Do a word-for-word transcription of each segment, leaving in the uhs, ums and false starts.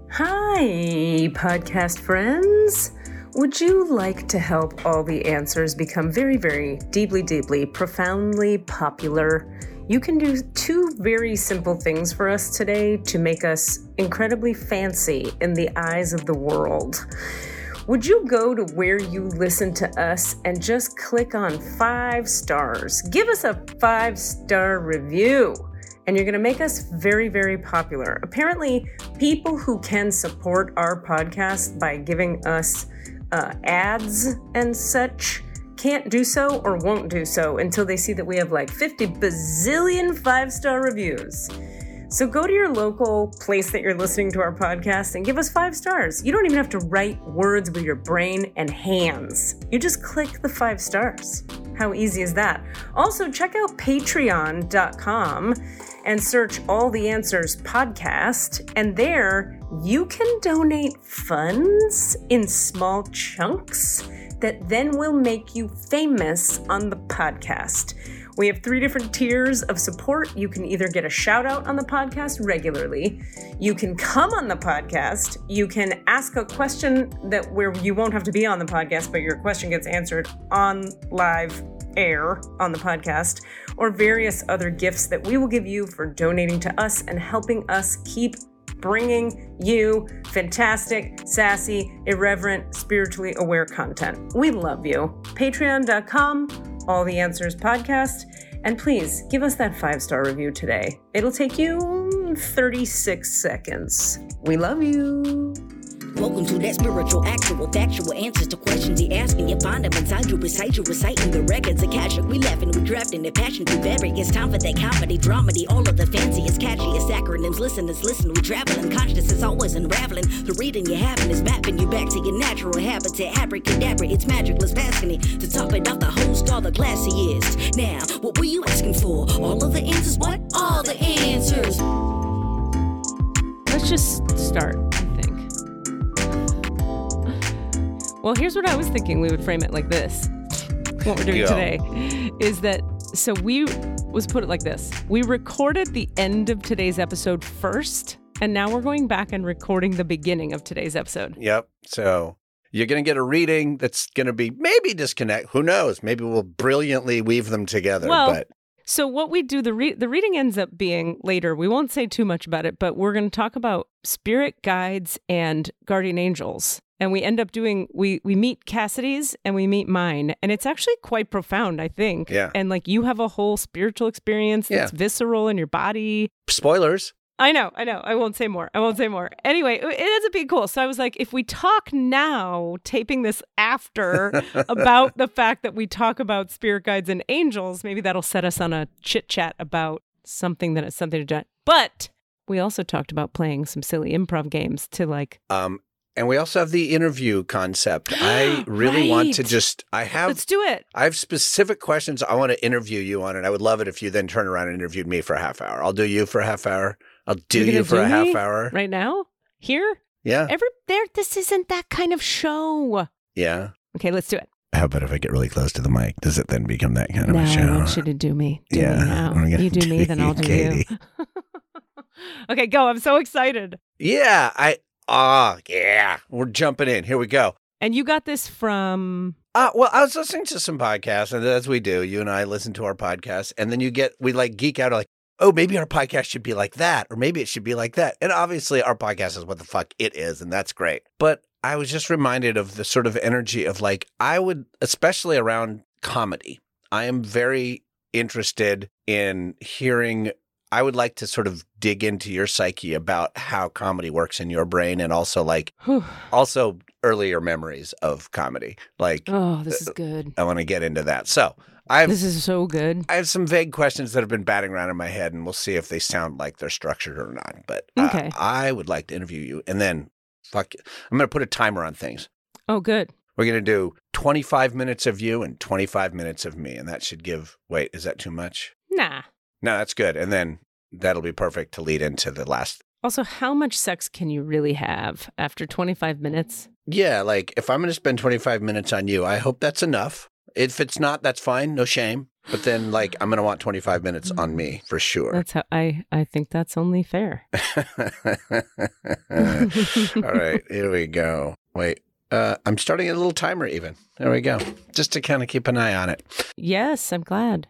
Hi, podcast friends. Would you like to help All the Answers become very, very deeply, deeply, profoundly popular? You can do two very simple things for us today to make us incredibly fancy in the eyes of the world. Would you go to where you listen to us and just click on five stars? Give us a five-star review. And you're going to make us very, very popular. Apparently, people who can support our podcast by giving us uh, ads and such can't do so or won't do so until they see that we have like fifty bazillion five-star reviews. So go to your local place that you're listening to our podcast and give us five stars. You don't even have to write words with your brain and hands. You just click the five stars. How easy is that? Also, check out patreon dot com and search All the Answers podcast. And there you can donate funds in small chunks that then will make you famous on the podcast. We have three different tiers of support. You can either get a shout out on the podcast regularly, you can come on the podcast, you can ask a question that where you won't have to be on the podcast, but your question gets answered on live air on the podcast, or various other gifts that we will give you for donating to us and helping us keep bringing you fantastic, sassy, irreverent, spiritually aware content. We love you. patreon dot com, All the Answers podcast, and please give us that five-star review today. It'll take you thirty-six seconds. We love you. Welcome to that spiritual, actual, factual answers to questions you ask, and you find them inside you, recite you, reciting the records of Akashic. We laughing, we drafting the passion through various time for that comedy, dramedy, all of the fanciest, catchiest acronyms. Listeners, listen, we traveling, consciousness always unraveling. The reading you're having is mapping you back to your natural habitat. Abracadabra, it's magicless, fascinating. To top it off, the host, all the classiest. Now, what were you asking for? All of the answers? What? All the answers. Let's just start. Well, here's what I was thinking. We would frame it like this. What we're doing Go. today is that, so we, was put it like this. We recorded the end of today's episode first, and now we're going back and recording the beginning of today's episode. Yep. So you're going to get a reading that's going to be maybe disconnect. Who knows? Maybe we'll brilliantly weave them together. Well, but so what we do, the re- the reading ends up being later. We won't say too much about it, but we're going to talk about spirit guides and guardian angels. And we end up doing, we we meet Cassidy's and we meet mine. And it's actually quite profound, I think. Yeah. And like you have a whole spiritual experience that's Yeah. visceral in your body. spoilers. I know, I know. I won't say more. I won't say more. Anyway, it ends up being cool. So I was like, if we talk now, taping this after, about the fact that we talk about spirit guides and angels, maybe that'll set us on a chit chat about something that has something to do. But we also talked about playing some silly improv games to like, Um, and we also have the interview concept. I really want to Right. just, I have, let's do it. I have specific questions I want to interview you on, and I would love it if you then turn around and interviewed me for a half hour. I'll do you for a half hour. I'll do You're you gonna for do a half me hour. Right now? Here? Yeah. Every there this isn't that kind of show. Yeah. Okay, let's do it. How about if I get really close to the mic? Does it then become that kind of No, a show? I want you to do me. Do Yeah, me now. I'm gonna You do me, do then I'll you, do Katie. you. Okay, go. I'm so excited. Yeah. I, ah, yeah. We're jumping in. Here we go. And you got this from Uh, well, I was listening to some podcasts, and as we do, you and I listen to our podcasts, and then you get, we like geek out like, oh, maybe our podcast should be like that, or maybe it should be like that. And obviously our podcast is what the fuck it is, and that's great. But I was just reminded of the sort of energy of like, I would, especially around comedy, I am very interested in hearing, I would like to sort of dig into your psyche about how comedy works in your brain, and also like, Whew. also earlier memories of comedy. Like, Oh, this is good. I want to get into that. So I have, This is so good. I have some vague questions that have been batting around in my head, and we'll see if they sound like they're structured or not. But uh, Okay. I would like to interview you, and then fuck, it. I'm going to put a timer on things. Oh, good. We're going to do twenty-five minutes of you and twenty-five minutes of me, and that should give, wait, is that too much? Nah. No, that's good. And then that'll be perfect to lead into the last. Also, how much sex can you really have after twenty-five minutes? Yeah, like if I'm going to spend twenty-five minutes on you, I hope that's enough. If it's not, that's fine. No shame. But then, like, I'm going to want twenty-five minutes on me for sure. That's how I, I think that's only fair. All right, here we go. Wait, uh, I'm starting a little timer even. There we go. Just to kind of keep an eye on it. Yes, I'm glad.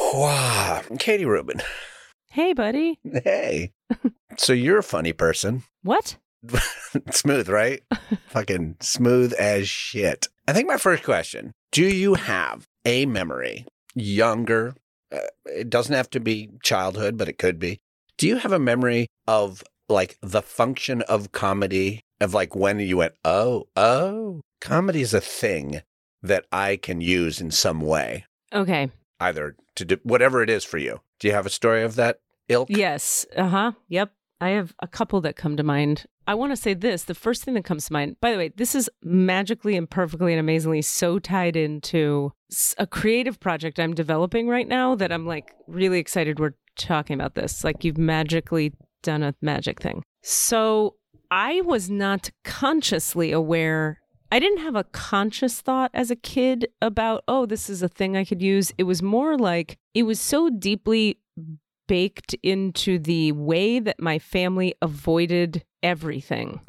Wow. Katie Rubin. Hey, buddy. Hey. So you're a funny person. What? Smooth, right? Fucking smooth as shit. I think my first question, do you have a memory, younger, uh, it doesn't have to be childhood, but it could be. Do you have a memory of like the function of comedy, of like when you went, oh, oh, comedy is a thing that I can use in some way? Okay. Either to do whatever it is for you. Do you have a story of that ilk? Yes. Uh-huh. Yep. I have a couple that come to mind. I want to say this. The first thing that comes to mind, by the way, this is magically and perfectly and amazingly so tied into a creative project I'm developing right now that I'm like really excited we're talking about this. Like you've magically done a magic thing. So I was not consciously aware. I didn't have a conscious thought as a kid about, oh, this is a thing I could use. It was more like it was so deeply baked into the way that my family avoided everything.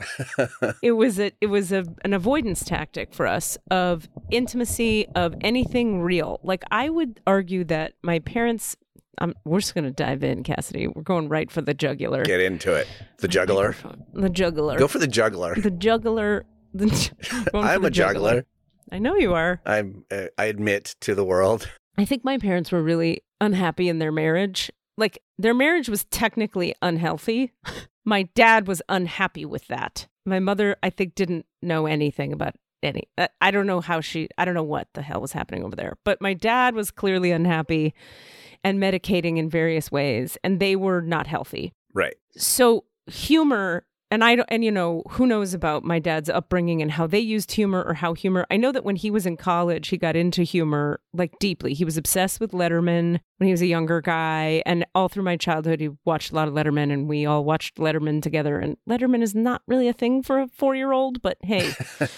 It was a it was a, an avoidance tactic for us of intimacy, of anything real. Like I would argue that my parents, um, we're just going to dive in, Cassidy. We're going right for the jugular. Get into it. The juggler. The jugular. Go for the juggler. The jugular. The, I'm the a juggler. juggler. I know you are. I'm. Uh, I admit to the world. I think my parents were really unhappy in their marriage. Like, their marriage was technically unhealthy. My dad was unhappy with that. My mother, I think, didn't know anything about any. I don't know how she, I don't know what the hell was happening over there. But my dad was clearly unhappy and medicating in various ways, and they were not healthy. Right. So humor, and I don't, and you know, who knows about my dad's upbringing and how they used humor or how humor. I know that when he was in college, he got into humor like deeply. He was obsessed with Letterman when he was a younger guy, and all through my childhood, he watched a lot of Letterman, and we all watched Letterman together. And Letterman is not really a thing for a four-year-old, but hey.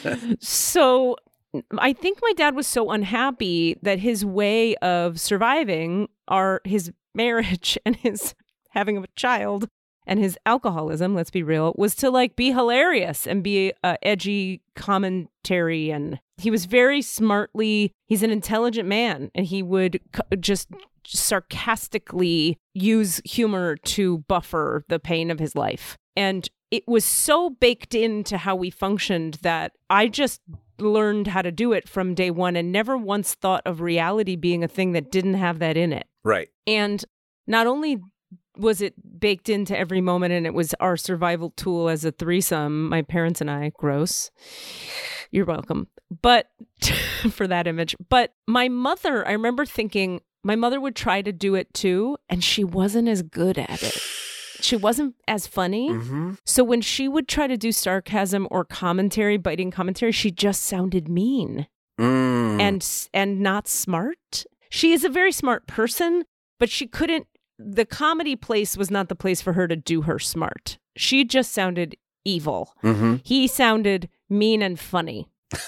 So I think my dad was so unhappy that his way of surviving our his marriage and his having a child and his alcoholism, let's be real, was to like be hilarious and be uh, edgy commentary. And he was very smartly, he's an intelligent man, and he would c- just sarcastically use humor to buffer the pain of his life. And it was so baked into how we functioned that I just learned how to do it from day one and never once thought of reality being a thing that didn't have that in it. Right. And not only was it baked into every moment, and it was our survival tool as a threesome, my parents and I, gross. You're welcome. But for that image. But my mother, I remember thinking my mother would try to do it too, and she wasn't as good at it. She wasn't as funny. Mm-hmm. So when she would try to do sarcasm or commentary, biting commentary, she just sounded mean mm. and and not smart. She is a very smart person, but she couldn't. The comedy place was not the place for her to do her smart. She just sounded evil. Mm-hmm. He sounded mean and funny.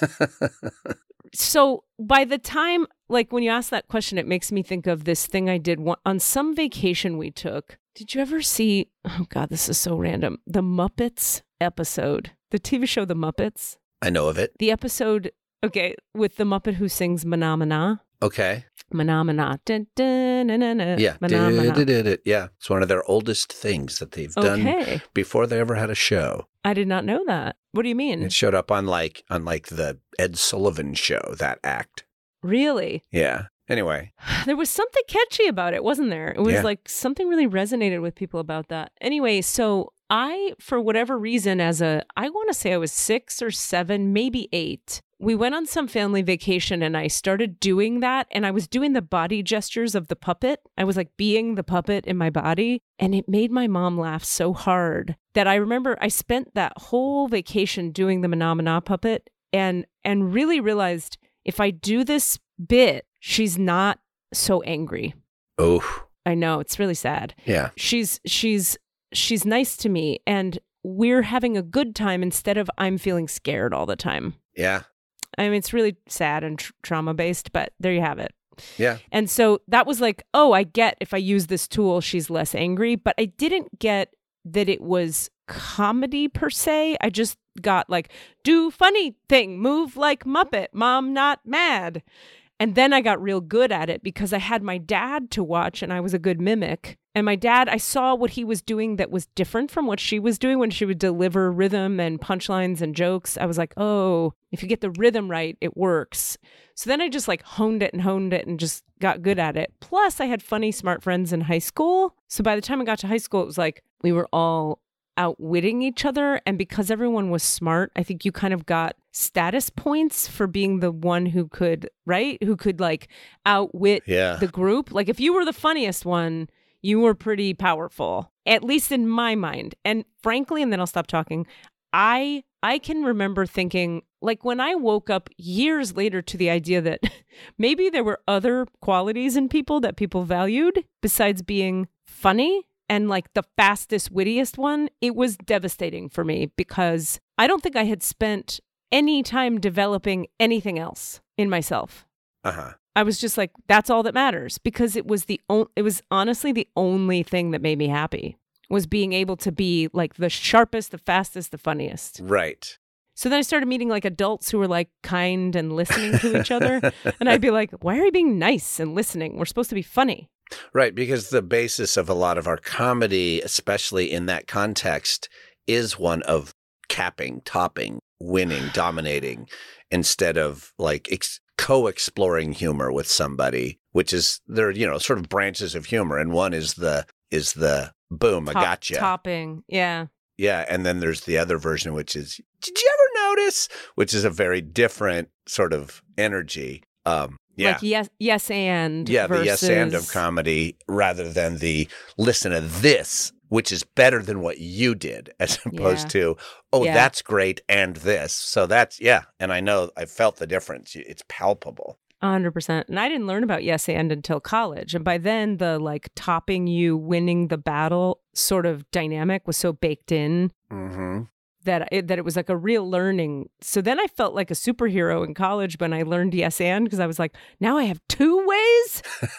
So by the time, like when you ask that question, it makes me think of this thing I did one, on some vacation we took. Did you ever see, oh God, this is so random, the Muppets episode, the T V show The Muppets? I know of it. The episode, okay, with the Muppet who sings Mana Mana. Okay. Mana Mana. Dun, dun, dun, dun, dun, yeah. Mana, did, mana. Did, did, did. Yeah. It's one of their oldest things that they've done okay. before they ever had a show. I did not know that. What do you mean? It showed up on like on like the Ed Sullivan show, that act. Really? Yeah. Anyway. There was something catchy about it, wasn't there? It was yeah. like something really resonated with people about that. Anyway, so I, for whatever reason, as a, I want to say I was six or seven, maybe eight. We went on some family vacation and I started doing that. And I was doing the body gestures of the puppet. I was like being the puppet in my body. And it made my mom laugh so hard that I remember I spent that whole vacation doing the Mana Mana puppet and, and really realized if I do this bit, she's not so angry. Oh, I know. It's really sad. Yeah. She's, she's, she's nice to me and we're having a good time instead of I'm feeling scared all the time. Yeah. I mean, it's really sad and tr- trauma-based, but there you have it. Yeah. And so that was like, oh, I get if I use this tool, she's less angry. But I didn't get that it was comedy per se. I just got like, do funny thing, move like Muppet, mom not mad. And then I got real good at it because I had my dad to watch and I was a good mimic. And my dad, I saw what he was doing that was different from what she was doing when she would deliver rhythm and punchlines and jokes. I was like, oh, if you get the rhythm right, it works. So then I just like honed it and honed it and just got good at it. Plus, I had funny, smart friends in high school. So by the time I got to high school, it was like we were all outwitting each other. And because everyone was smart, I think you kind of got status points for being the one who could, right? Who could like outwit Yeah. the group. Like if you were the funniest one, you were pretty powerful, at least in my mind. And frankly, and then I'll stop talking, I I can remember thinking, like when I woke up years later to the idea that maybe there were other qualities in people that people valued besides being funny and like the fastest, wittiest one, it was devastating for me because I don't think I had spent any time developing anything else in myself. Uh-huh. I was just like, that's all that matters because it was the o- it was honestly the only thing that made me happy was being able to be like the sharpest, the fastest, the funniest. Right. So then I started meeting like adults who were like kind and listening to each other. And I'd be like, why are you being nice and listening? We're supposed to be funny. Right, because the basis of a lot of our comedy, especially in that context, is one of capping, topping, winning, dominating, instead of like ex- co-exploring humor with somebody, which is there, you know, sort of branches of humor, and one is the is the boom, Top, I gotcha, topping, yeah, yeah, and then there's the other version, which is did you ever notice, which is a very different sort of energy. Um, yeah. Like yes, yes, and Yeah, versus... the yes and of comedy rather than the listen to this, which is better than what you did, as opposed Yeah. to, oh, Yeah. that's great and this. So that's, yeah. And I know I felt the difference. It's palpable. one hundred percent. And I didn't learn about yes and until college. And by then, the like topping you, winning the battle sort of dynamic was so baked in Mm-hmm. that it, that it was like a real learning. So then I felt like a superhero in college when I learned yes and because I was like, now I have two ways.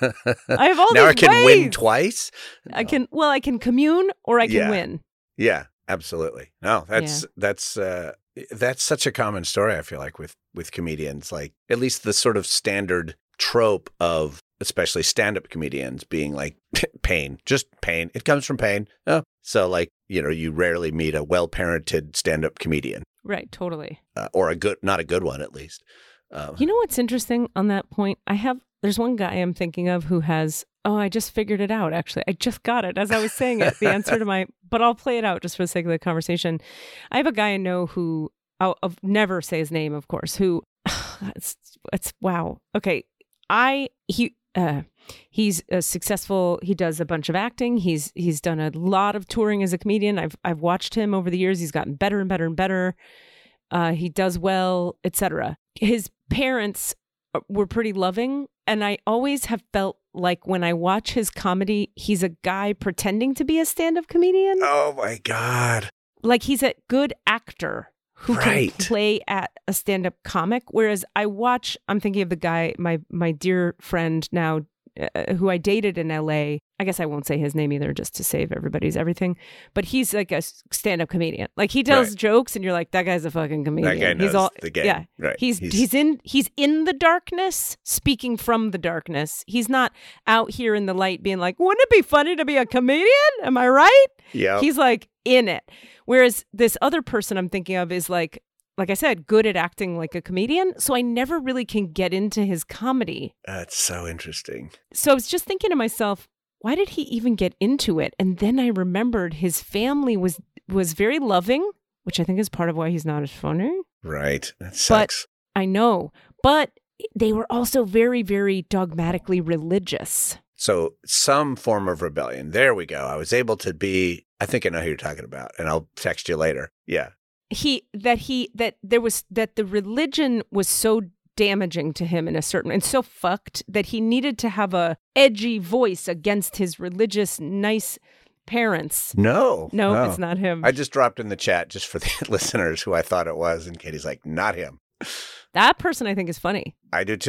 I have all now these I can ways. win twice. I can, well, I can commune or I can Yeah. win. Yeah, absolutely. No, that's that's uh, that's such a common story. I feel like with with comedians, like at least the sort of standard trope of especially stand-up comedians being like pain, just pain. It comes from pain. Oh, so like you know, you rarely meet a well-parented stand-up comedian, Right. Totally. uh, or a good, not a good one at least. Um, You know what's interesting on that point? I have, there's one guy I'm thinking of who has, oh, I just figured it out, actually. I just got it as I was saying it, the answer to my, but I'll play it out just for the sake of the conversation. I have a guy I know who, I'll, I'll never say his name, of course, who, it's, it's, wow. Okay. I, he, uh, he's a successful, he does a bunch of acting. He's, he's done a lot of touring as a comedian. I've, I've watched him over the years. He's gotten better and better and better. Uh, he does well, et cetera. His parents were pretty loving. And I always have felt like when I watch his comedy, he's a guy pretending to be a stand-up comedian. oh my God. Like he's a good actor who Right. can play at a stand-up comic. Whereas I watch, I'm thinking of the guy, my my dear friend now, uh, who I dated in L A. I guess I won't say his name either, just to save everybody's everything. But he's like a stand-up comedian. Like he tells Right. jokes, and you're like, that guy's a fucking comedian. That guy knows he's all, the game. Yeah, Right. He's, He's- he's in he's in the darkness, speaking from the darkness. He's not out here in the light, being like, wouldn't it be funny to be a comedian? Am I right? Yeah. He's like in it. Whereas this other person I'm thinking of is like, like I said, good at acting like a comedian. So I never really can get into his comedy. That's so interesting. So I was just thinking to myself, why did he even get into it? And then I remembered his family was was very loving, which I think is part of why he's not as funny. Right. That sucks. I know. But they were also very, very dogmatically religious. So some form of rebellion. There we go. I was able to be, I think I know who you're talking about, and I'll text you later. Yeah. He that he that there was that the religion was so damaging to him in a certain and so fucked that he needed to have a edgy voice against his religious nice parents. No. No, it's not him. I just dropped in the chat just for the listeners who I thought it was, and Katie's like, not him. That person I think is funny. I do too.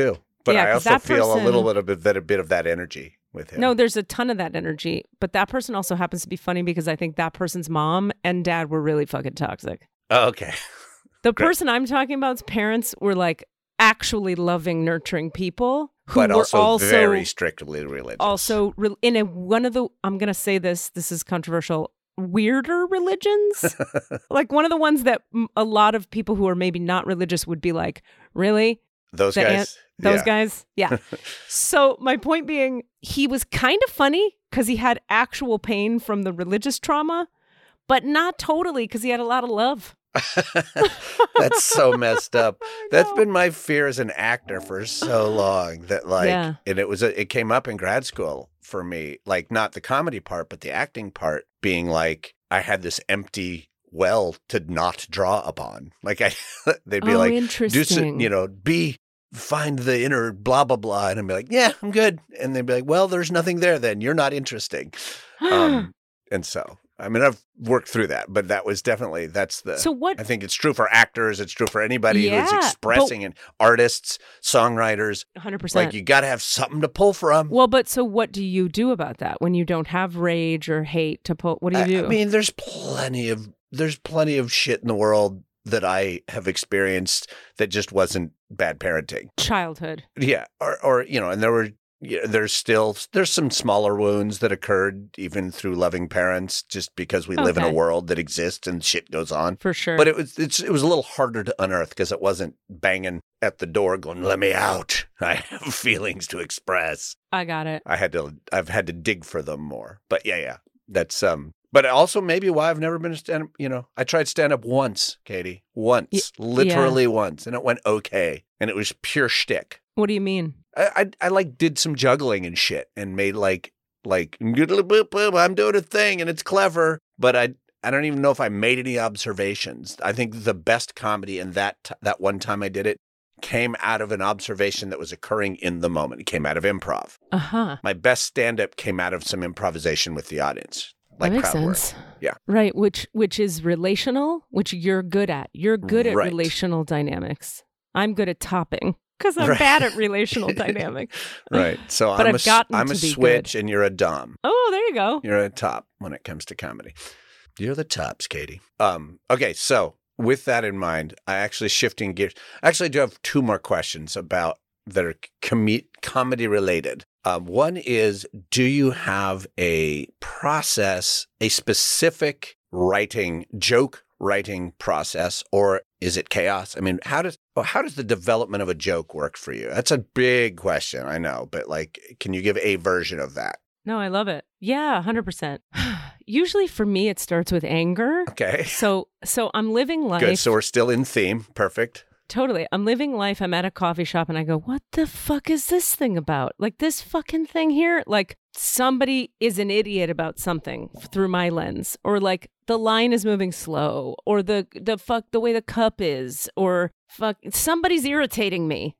But Yeah, I 'cause also that feel a person- little bit of it- that a bit of that energy with him. No, there's a ton of that energy. But that person also happens to be funny because I think that person's mom and dad were really fucking toxic. Oh, okay. The Great. person I'm talking about's parents were like actually loving, nurturing people who But were also, also very strictly religious. also re- in a one of the I'm gonna say this this is controversial, weirder religions. Like one of the ones that m- a lot of people who are maybe not religious would be like, really? Those The guys. ant- those yeah. guys? Yeah. So my point being, he was kind of funny because he had actual pain from the religious trauma, but not totally because he had a lot of love. That's so messed up. That's know. been my fear as an actor for so long that like, Yeah. and it was, a, it came up in grad school for me, like not the comedy part, but the acting part being like, I had this empty well to not draw upon. Like I, they'd be Oh, like, do interesting. some, you know, be, find the inner blah, blah, blah. And I'd be like, yeah, I'm good. And they'd be like, well, there's nothing there then. You're not interesting. Um, and so, I mean, I've worked through that, but that was definitely, that's the, So what- I think it's true for actors. It's true for anybody Yeah, who's but- expressing and artists, songwriters. one hundred percent. Like you got to have something to pull from. Well, but so what do you do about that when you don't have rage or hate to pull? What do you I, do? I mean, there's plenty of, there's plenty of shit in the world that I have experienced that just wasn't bad parenting. Childhood. Yeah. Or, or, you know, and there were, yeah, there's still, there's some smaller wounds that occurred even through loving parents, just because we live in a Okay. world that exists and shit goes on. For sure. But it was, it's, it was a little harder to unearth because it wasn't banging at the door going, let me out. I have feelings to express. I got it. I had to, I've had to dig for them more. But yeah, yeah, that's, um, but also maybe why I've never been a stand up, you know, I tried stand up once, Katie, once, Y- literally once, and it went okay. And it was pure shtick. What do you mean? I, I, I like did some juggling and shit and made like, like, I'm doing a thing and it's clever, but I, I don't even know if I made any observations. I think the best comedy in that, t- that one time I did it came out of an observation that was occurring in the moment. It came out of improv. Uh huh. My best stand-up came out of some improvisation with the audience. Like that makes crowd work. sense. Yeah. Right. Which which is relational, which you're good at. You're good at Right. relational dynamics. I'm good at topping because I'm Right. bad at relational dynamics. Right. So But I'm I've a, gotten I'm a to be switch good. and you're a dom. Oh, there you go. You're a top when it comes to comedy. You're the tops, Katie. Um, okay, so with that in mind, I actually shifting gears. Actually, I do have two more questions about that are com- comedy related. Um, one is, do you have a process, a specific writing, joke writing process, or is it chaos? I mean, how does how does the development of a joke work for you? That's a big question, I know, but like, can you give a version of that? No, I love it. Yeah, one hundred percent. Usually for me, it starts with anger. Okay. So so I'm living life. Good. So we're still in theme. Perfect. Totally. I'm living life. I'm at a coffee shop and I go, what the fuck is this thing about? Like this fucking thing here? Like somebody is an idiot about something through my lens, or like the line is moving slow, or the, the fuck, the way the cup is, or fuck, somebody's irritating me.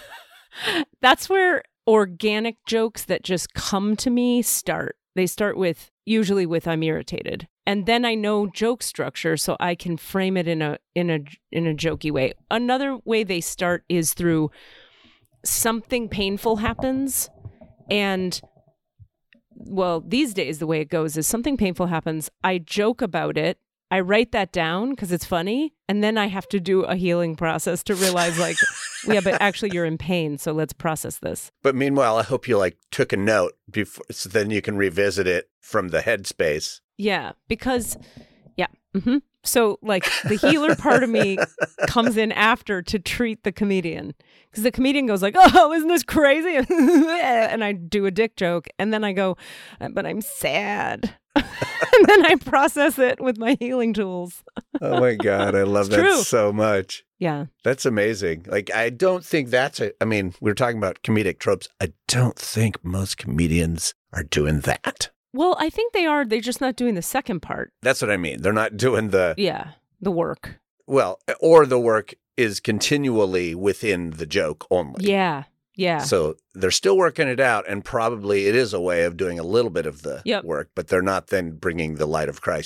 That's where organic jokes that just come to me start. They start with, usually with I'm irritated. And then I know joke structure, so I can frame it in a in a in a jokey way. Another way they start is through something painful happens, and well, these days the way it goes is something painful happens. I joke about it. I write that down because it's funny, and then I have to do a healing process to realize, like, yeah, but actually you're in pain, so let's process this. But meanwhile, I hope you like took a note before, so then you can revisit it from the headspace. Yeah, because, yeah. hmm So, like, the healer part of me comes in after to treat the comedian. Because the comedian goes like, oh, isn't this crazy? And I do a dick joke. And then I go, but I'm sad. And then I process it with my healing tools. Oh my God, I love It's that true. so much. Yeah. That's amazing. Like, I don't think that's a, I mean, we were talking about comedic tropes. I don't think most comedians are doing that. Well, I think they are. They're just not doing the second part. That's what I mean. They're not doing the, Yeah. The work. well, or the work is continually within the joke only. Yeah. Yeah. So they're still working it out, and probably it is a way of doing a little bit of the Yep. work, but they're not then bringing the light of Christ to it.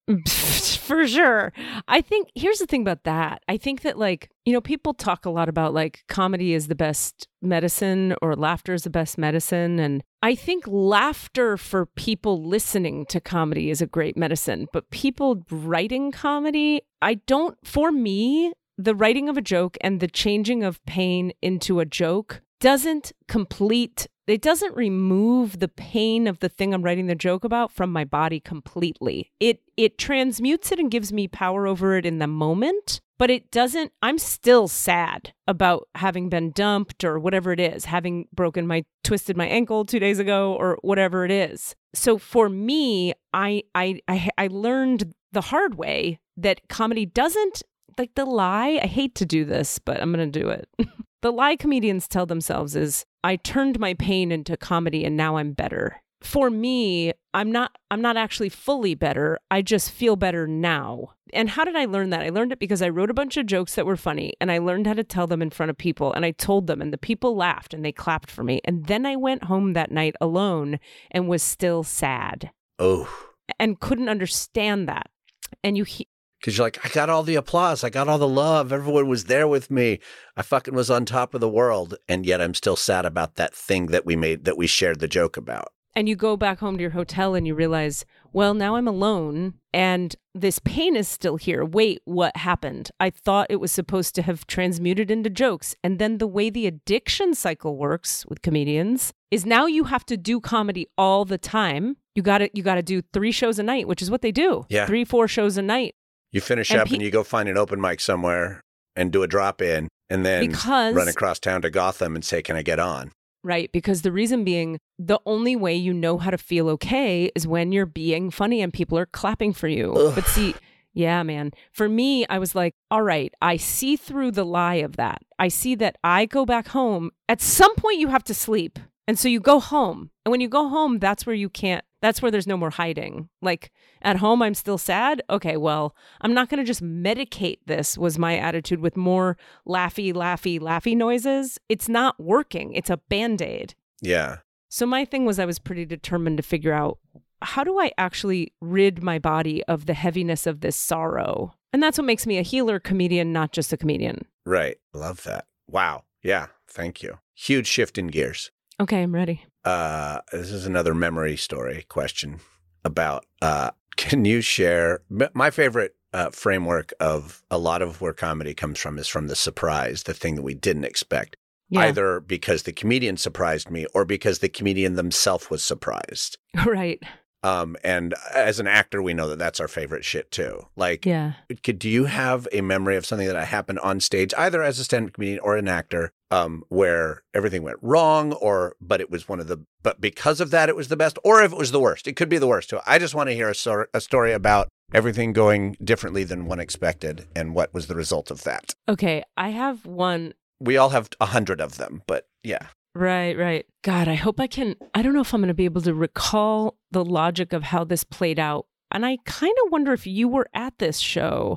For sure. I think here's the thing about that. I think that, like, you know, people talk a lot about like comedy is the best medicine or laughter is the best medicine. And I think laughter for people listening to comedy is a great medicine. But people writing comedy, I don't, for me, the writing of a joke and the changing of pain into a joke doesn't complete, it doesn't remove the pain of the thing I'm writing the joke about from my body completely. It it transmutes it and gives me power over it in the moment, but it doesn't, I'm still sad about having been dumped or whatever it is, having broken my, twisted my ankle two days ago or whatever it is. So for me, I I I, I learned the hard way that comedy doesn't, like the lie, I hate to do this, but I'm going to do it. The lie comedians tell themselves is, I turned my pain into comedy and now I'm better. For me, I'm not I'm not actually fully better. I just feel better now. And how did I learn that? I learned it because I wrote a bunch of jokes that were funny and I learned how to tell them in front of people and I told them and the people laughed and they clapped for me. And then I went home that night alone and was still sad. Oh. And couldn't understand that. And you he- Because you're like, I got all the applause. I got all the love. Everyone was there with me. I fucking was on top of the world. And yet I'm still sad about that thing that we made, that we shared the joke about. And you go back home to your hotel and you realize, well, now I'm alone and this pain is still here. Wait, what happened? I thought it was supposed to have transmuted into jokes. And then the way the addiction cycle works with comedians is now you have to do comedy all the time. You got to you got to do three shows a night, which is what they do. Yeah. Three, four shows a night. You finish and up pe- and you go find an open mic somewhere and do a drop in and then because, run across town to Gotham and say, can I get on? Right. Because the reason being, the only way you know how to feel okay is when you're being funny and people are clapping for you. Ugh. But see, yeah, man, for me, I was like, all right, I see through the lie of that. I see that I go back home. At some point you have to sleep. And so you go home. And when you go home, that's where you can't, that's where there's no more hiding. Like at home, I'm still sad. Okay, well, I'm not going to just medicate this, was my attitude with more laughy, laughy, laughy noises. It's not working. It's a Band-Aid. Yeah. So my thing was I was pretty determined to figure out, how do I actually rid my body of the heaviness of this sorrow? And that's what makes me a healer comedian, not just a comedian. Right. Love that. Wow. Yeah. Thank you. Huge shift in gears. Okay, I'm ready. Uh, this is another memory story question about, uh, can you share, my favorite uh, framework of a lot of where comedy comes from is from the surprise, the thing that we didn't expect, yeah. Either because the comedian surprised me or because the comedian themselves was surprised. Right. Um, and as an actor, we know that that's our favorite shit too. Like, yeah. Could, do you have a memory of something that happened on stage, either as a stand-up comedian or an actor, um, where everything went wrong, or but it was one of the, but because of that, it was the best, or if it was the worst? It could be the worst too. I just want to hear a, so- a story about everything going differently than one expected, and what was the result of that. Okay, I have one. We all have a hundred of them, but yeah. Right, right. God, I hope I can, I don't know if I'm going to be able to recall the logic of how this played out. And I kind of wonder if you were at this show.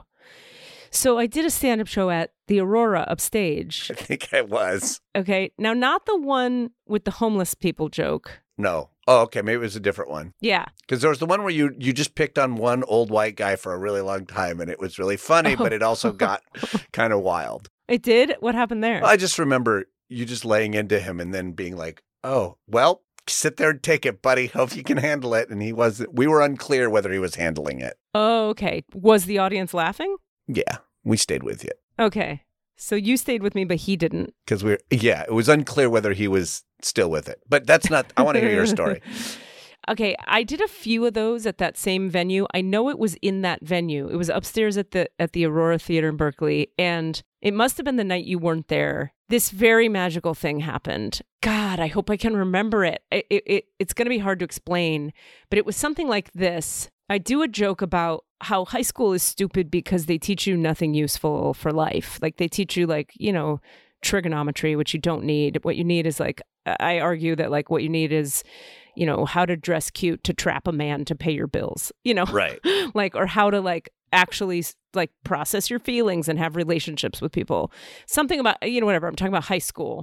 So I did a stand-up show at the Aurora upstage. I think I was. Okay. Now, not the one with the homeless people joke. No. Oh, okay. Maybe it was a different one. Yeah. Because there was the one where you, you just picked on one old white guy for a really long time, and it was really funny, oh. but it also got kind of wild. It did? What happened there? I just remember you just laying into him and then being like, oh, well, sit there and take it, buddy. Hope you can handle it. And he wasn't, we were unclear whether he was handling it. Oh, okay. Was the audience laughing? Yeah, we stayed with you. Okay. So you stayed with me, but he didn't. Because we're, yeah, it was unclear whether he was still with it. But that's not, I want to hear your story. Okay, I did a few of those at that same venue. I know it was in that venue. It was upstairs at the at the Aurora Theater in Berkeley, and it must have been the night you weren't there. This very magical thing happened. God, I hope I can remember it. It, it, it it's going to be hard to explain, but it was something like this. I do a joke about how high school is stupid because they teach you nothing useful for life. Like they teach you like, you know, trigonometry, which you don't need. What you need is like, I argue that like what you need is, you know, how to dress cute to trap a man to pay your bills, you know, right. Like, or how to like actually like process your feelings and have relationships with people. Something about, you know, whatever. I'm talking about high school.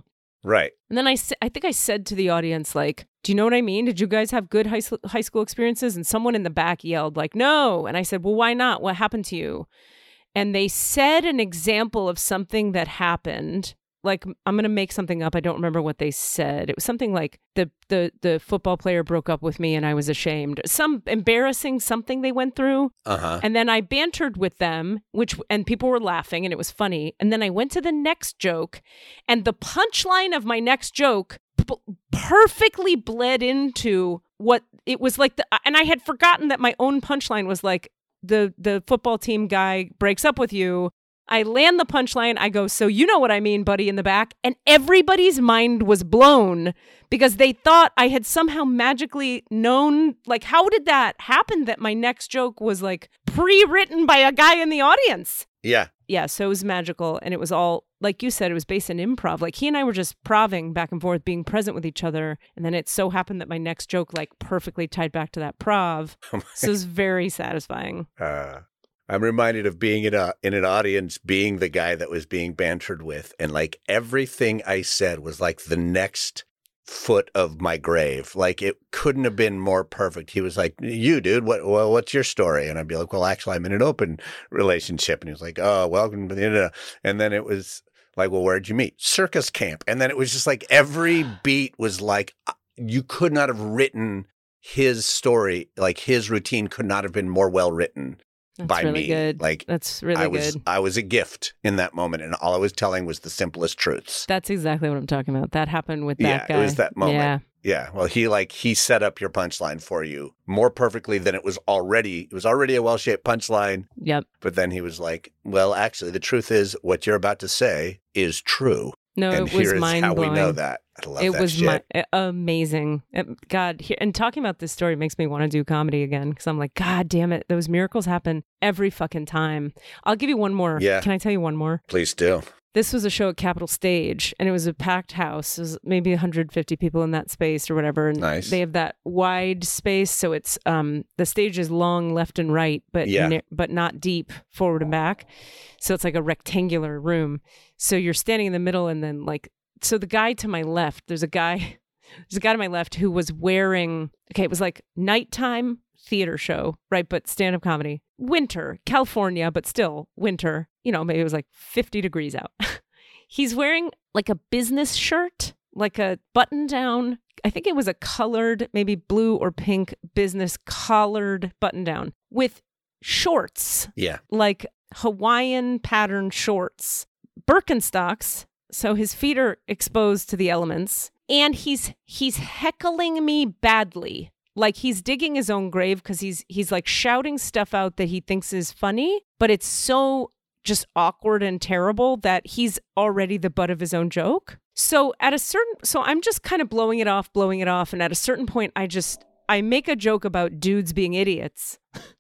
Right. And then I, I think I said to the audience, like, do you know what I mean? Did you guys have good high, high school experiences? And someone in the back yelled, like, no. And I said, well, why not? What happened to you? And they said an example of something that happened. Like, I'm going to make something up. I don't remember what they said. It was something like the, the, the football player broke up with me and I was ashamed. Some embarrassing something they went through. Uh-huh. And then I bantered with them, which and people were laughing and it was funny. And then I went to the next joke, and the punchline of my next joke p- perfectly bled into what it was like. The, and I had forgotten that my own punchline was like, the the football team guy breaks up with you. I land the punchline. I go, so you know what I mean, buddy, in the back. And everybody's mind was blown because they thought I had somehow magically known, like, how did that happen that my next joke was like pre-written by a guy in the audience? Yeah. Yeah, so it was magical. And it was all, like you said, it was based in improv. Like he and I were just proving back and forth, being present with each other. And then it so happened that my next joke like perfectly tied back to that prov. So it was very satisfying. Uh. I'm reminded of being in a in an audience, being the guy that was being bantered with, and like everything I said was like the next foot of my grave. Like it couldn't have been more perfect. He was like, "You, dude, what? Well, what's your story?" And I'd be like, "Well, actually, I'm in an open relationship." And he was like, "Oh, welcome to the," and then it was like, "Well, where'd you meet?" Circus camp. And then it was just like every beat was like you could not have written his story, like his routine could not have been more well written. That's by really me. good. Like that's really I was, good. I was a gift in that moment, and all I was telling was the simplest truths. That's exactly what I'm talking about. That happened with that yeah, guy. it was that moment. Yeah. Yeah. Well, he like he set up your punchline for you more perfectly than it was already. It was already a well-shaped punchline. Yep. But then he was like, "Well, actually, the truth is, what you're about to say is true." No, and it was here is mind how blowing. we know that. I love it that was shit. My, amazing. It, God, here, and talking about this story makes me want to do comedy again because I'm like, God damn it, those miracles happen every fucking time. I'll give you one more. Yeah. Can I tell you one more? Please do. This was a show at Capitol Stage, and it was a packed house. It was maybe one hundred fifty people in that space or whatever. And Nice. They have that wide space, so it's um the stage is long left and right, but Yeah. ne- but not deep forward and back. So it's like a rectangular room. So you're standing in the middle, and then like so the guy to my left, there's a guy, there's a guy to my left who was wearing. Okay, it was like nighttime theater show, right? But stand-up comedy. Winter, California, but still winter. You know, maybe it was like fifty degrees out. He's wearing like a business shirt, like a button down. I think it was a colored, maybe blue or pink business collared button down with shorts, Yeah. like Hawaiian pattern shorts, Birkenstocks. So his feet are exposed to the elements, and he's he's heckling me badly. Like he's digging his own grave because he's he's like shouting stuff out that he thinks is funny, but it's so just awkward and terrible that he's already the butt of his own joke. So at a certain, so I'm just kind of blowing it off, blowing it off. And at a certain point, I just, I make a joke about dudes being idiots.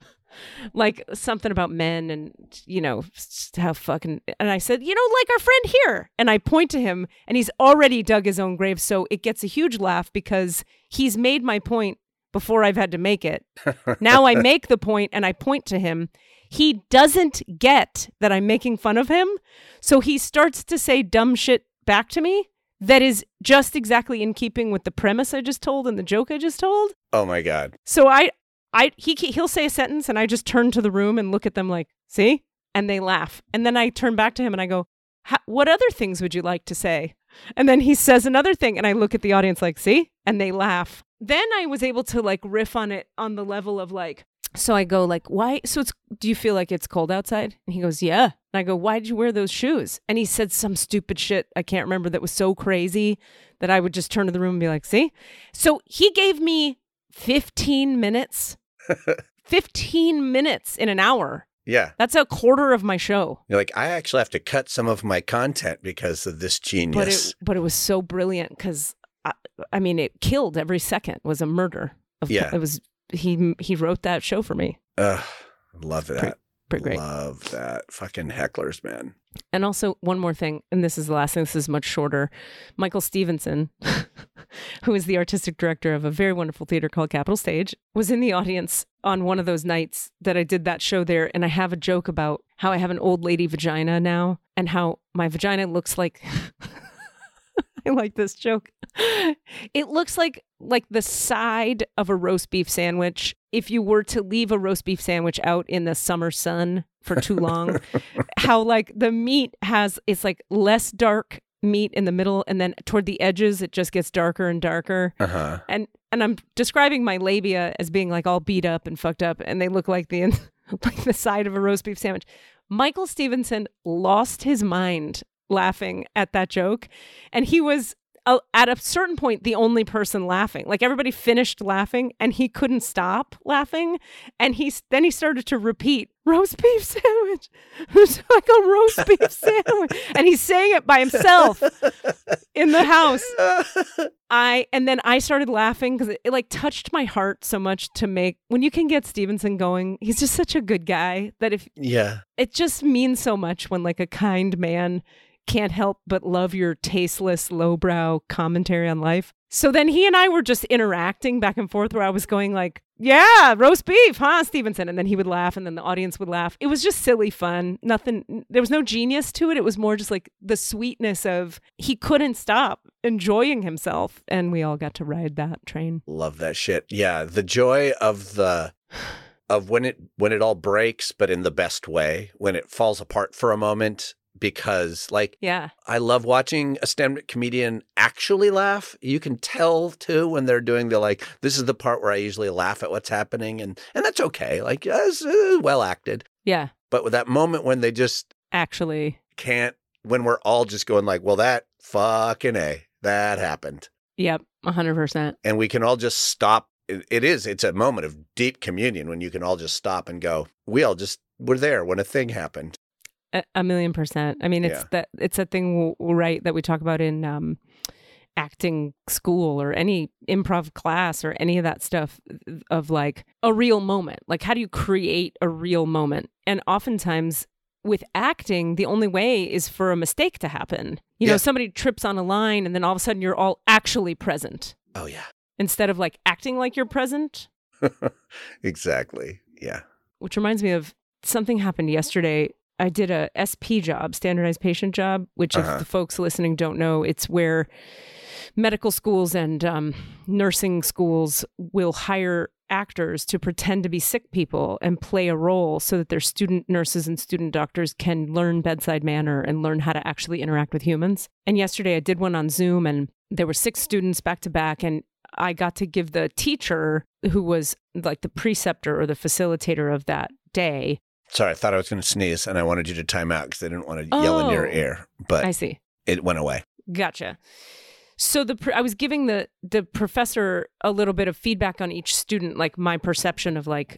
Like something about men and, you know, how fucking, and I said, you know, like our friend here. And I point to him and he's already dug his own grave. So it gets a huge laugh because he's made my point before I've had to make it. Now I make the point and I point to him. He doesn't get that I'm making fun of him. So he starts to say dumb shit back to me that is just exactly in keeping with the premise I just told and the joke I just told. Oh my God. So I, I, he, he'll say a sentence and I just turn to the room and look at them like, see? And they laugh. And then I turn back to him and I go, what other things would you like to say? And then he says another thing and I look at the audience like, see? And they laugh. Then I was able to like riff on it on the level of like, so I go like, why? So it's, do you feel like it's cold outside? And he goes, yeah. And I go, why did you wear those shoes? And he said some stupid shit I can't remember that was so crazy that I would just turn to the room and be like, see? So he gave me fifteen minutes, fifteen minutes in an hour. Yeah. That's a quarter of my show. You're like, I actually have to cut some of my content because of this genius. But it, but it was so brilliant because, I, I mean, it killed every second was a murder. Of, Yeah. It was, he he wrote that show for me. Ugh, love that. Pretty, pretty great. Love that. Fucking hecklers, man. And also one more thing, and this is the last thing, this is much shorter. Michael Stevenson, who is the artistic director of a very wonderful theater called Capitol Stage, was in the audience on one of those nights that I did that show there. And I have a joke about how I have an old lady vagina now and how my vagina looks like I like this joke. It looks like like the side of a roast beef sandwich. If you were to leave a roast beef sandwich out in the summer sun for too long, how like the meat has, it's like less dark meat in the middle, and then toward the edges, it just gets darker and darker. Uh-huh. And and I'm describing my labia as being like all beat up and fucked up, and they look like the like the side of a roast beef sandwich. Michael Stevenson lost his mind laughing at that joke, and he was uh, at a certain point the only person laughing. Like everybody finished laughing, and he couldn't stop laughing, and he then he started to repeat roast beef sandwich. It's like a roast beef sandwich, and he's saying it by himself in the house. I and then I started laughing because it, it like touched my heart so much to make when you can get Stevenson going. He's just such a good guy that if yeah, it just means so much when like a kind man can't help but love your tasteless, lowbrow commentary on life. So then he and I were just interacting back and forth where I was going like, yeah, roast beef, huh, Stevenson? And then he would laugh and then the audience would laugh. It was just silly fun. Nothing, there was no genius to it. It was more just like the sweetness of he couldn't stop enjoying himself. And we all got to ride that train. Love that shit. Yeah, the joy of the... of when it when it all breaks, but in the best way, when it falls apart for a moment. Because, like, yeah, I love watching a stand-up comedian actually laugh. You can tell, too, when they're doing the, like, this is the part where I usually laugh at what's happening. And, and that's okay. Like, uh, it's uh, well acted. Yeah. But with that moment when they just actually can't, when we're all just going like, well, that fucking A, that happened. Yep, one hundred percent. And we can all just stop. It, it is. It's a moment of deep communion when you can all just stop and go, we all just were there when a thing happened. A million percent. I mean, it's Yeah. that it's a thing, right, that we talk about in um, acting school or any improv class or any of that stuff of like a real moment. Like, how do you create a real moment? And oftentimes with acting, the only way is for a mistake to happen. You Yeah. know, somebody trips on a line and then all of a sudden you're all actually present Oh, yeah. instead of like acting like you're present. Exactly. Yeah. Which reminds me of something happened yesterday. I did a S P job, standardized patient job, which Uh-huh. if the folks listening don't know, it's where medical schools and um, nursing schools will hire actors to pretend to be sick people and play a role so that their student nurses and student doctors can learn bedside manner and learn how to actually interact with humans. And yesterday I did one on Zoom and there were six students back to back, and I got to give the teacher, who was like the preceptor or the facilitator of that day. Sorry, I thought I was going to sneeze and I wanted you to time out because I didn't want to yell in your Oh, ear, but I see. it went away. Gotcha. So the I was giving the the professor a little bit of feedback on each student, like my perception of like,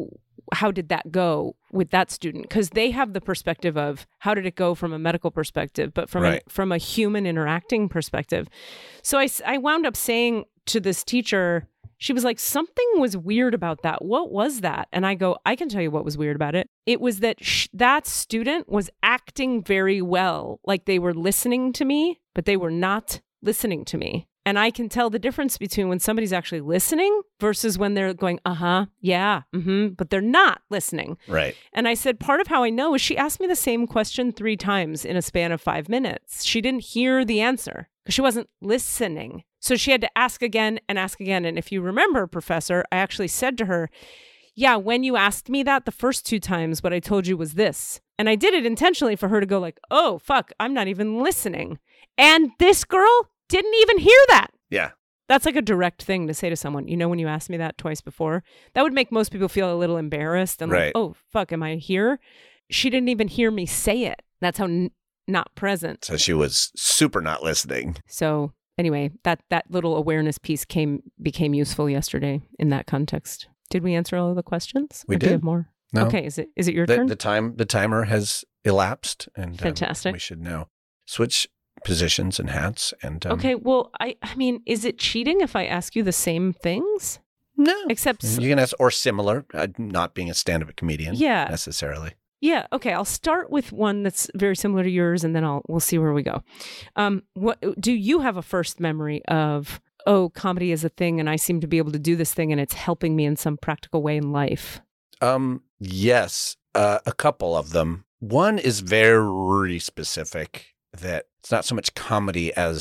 how did that go with that student? Because they have the perspective of how did it go from a medical perspective, but from Right. a, from a human interacting perspective. So I, I wound up saying to this teacher, she was like, something was weird about that. What was that? And I go, I can tell you what was weird about it. It was that sh- that student was acting very well, like they were listening to me, but they were not listening to me. And I can tell the difference between when somebody's actually listening versus when they're going, uh-huh, yeah, mm-hmm, but they're not listening. Right. And I said, part of how I know is she asked me the same question three times in a span of five minutes. She didn't hear the answer because she wasn't listening. So she had to ask again and ask again. And if you remember, Professor, I actually said to her, yeah, when you asked me that the first two times, what I told you was this. And I did it intentionally for her to go like, oh, fuck, I'm not even listening. And this girl didn't even hear that. Yeah. That's like a direct thing to say to someone. You know, when you asked me that twice before, that would make most people feel a little embarrassed and Right. like, oh, fuck, am I here? She didn't even hear me say it. That's how n- not present. So she was super not listening. So anyway, that that little awareness piece came became useful yesterday in that context. Did we answer all of the questions? We Or do you did. have more? No. Okay, is it is it your The, turn? the time, the timer has elapsed, and um, Fantastic. we should now switch positions and hats. And um, okay, well, I I mean, is it cheating if I ask you the same things? no, Except s- you can ask or similar. Uh, not being a stand-up comedian, Yeah. necessarily. Yeah. Okay. I'll start with one that's very similar to yours, and then I'll we'll see where we go. Um, what do you have a first memory of? Oh, comedy is a thing, and I seem to be able to do this thing, and it's helping me in some practical way in life. Um, yes, uh, a couple of them. One is very specific. That it's not so much comedy as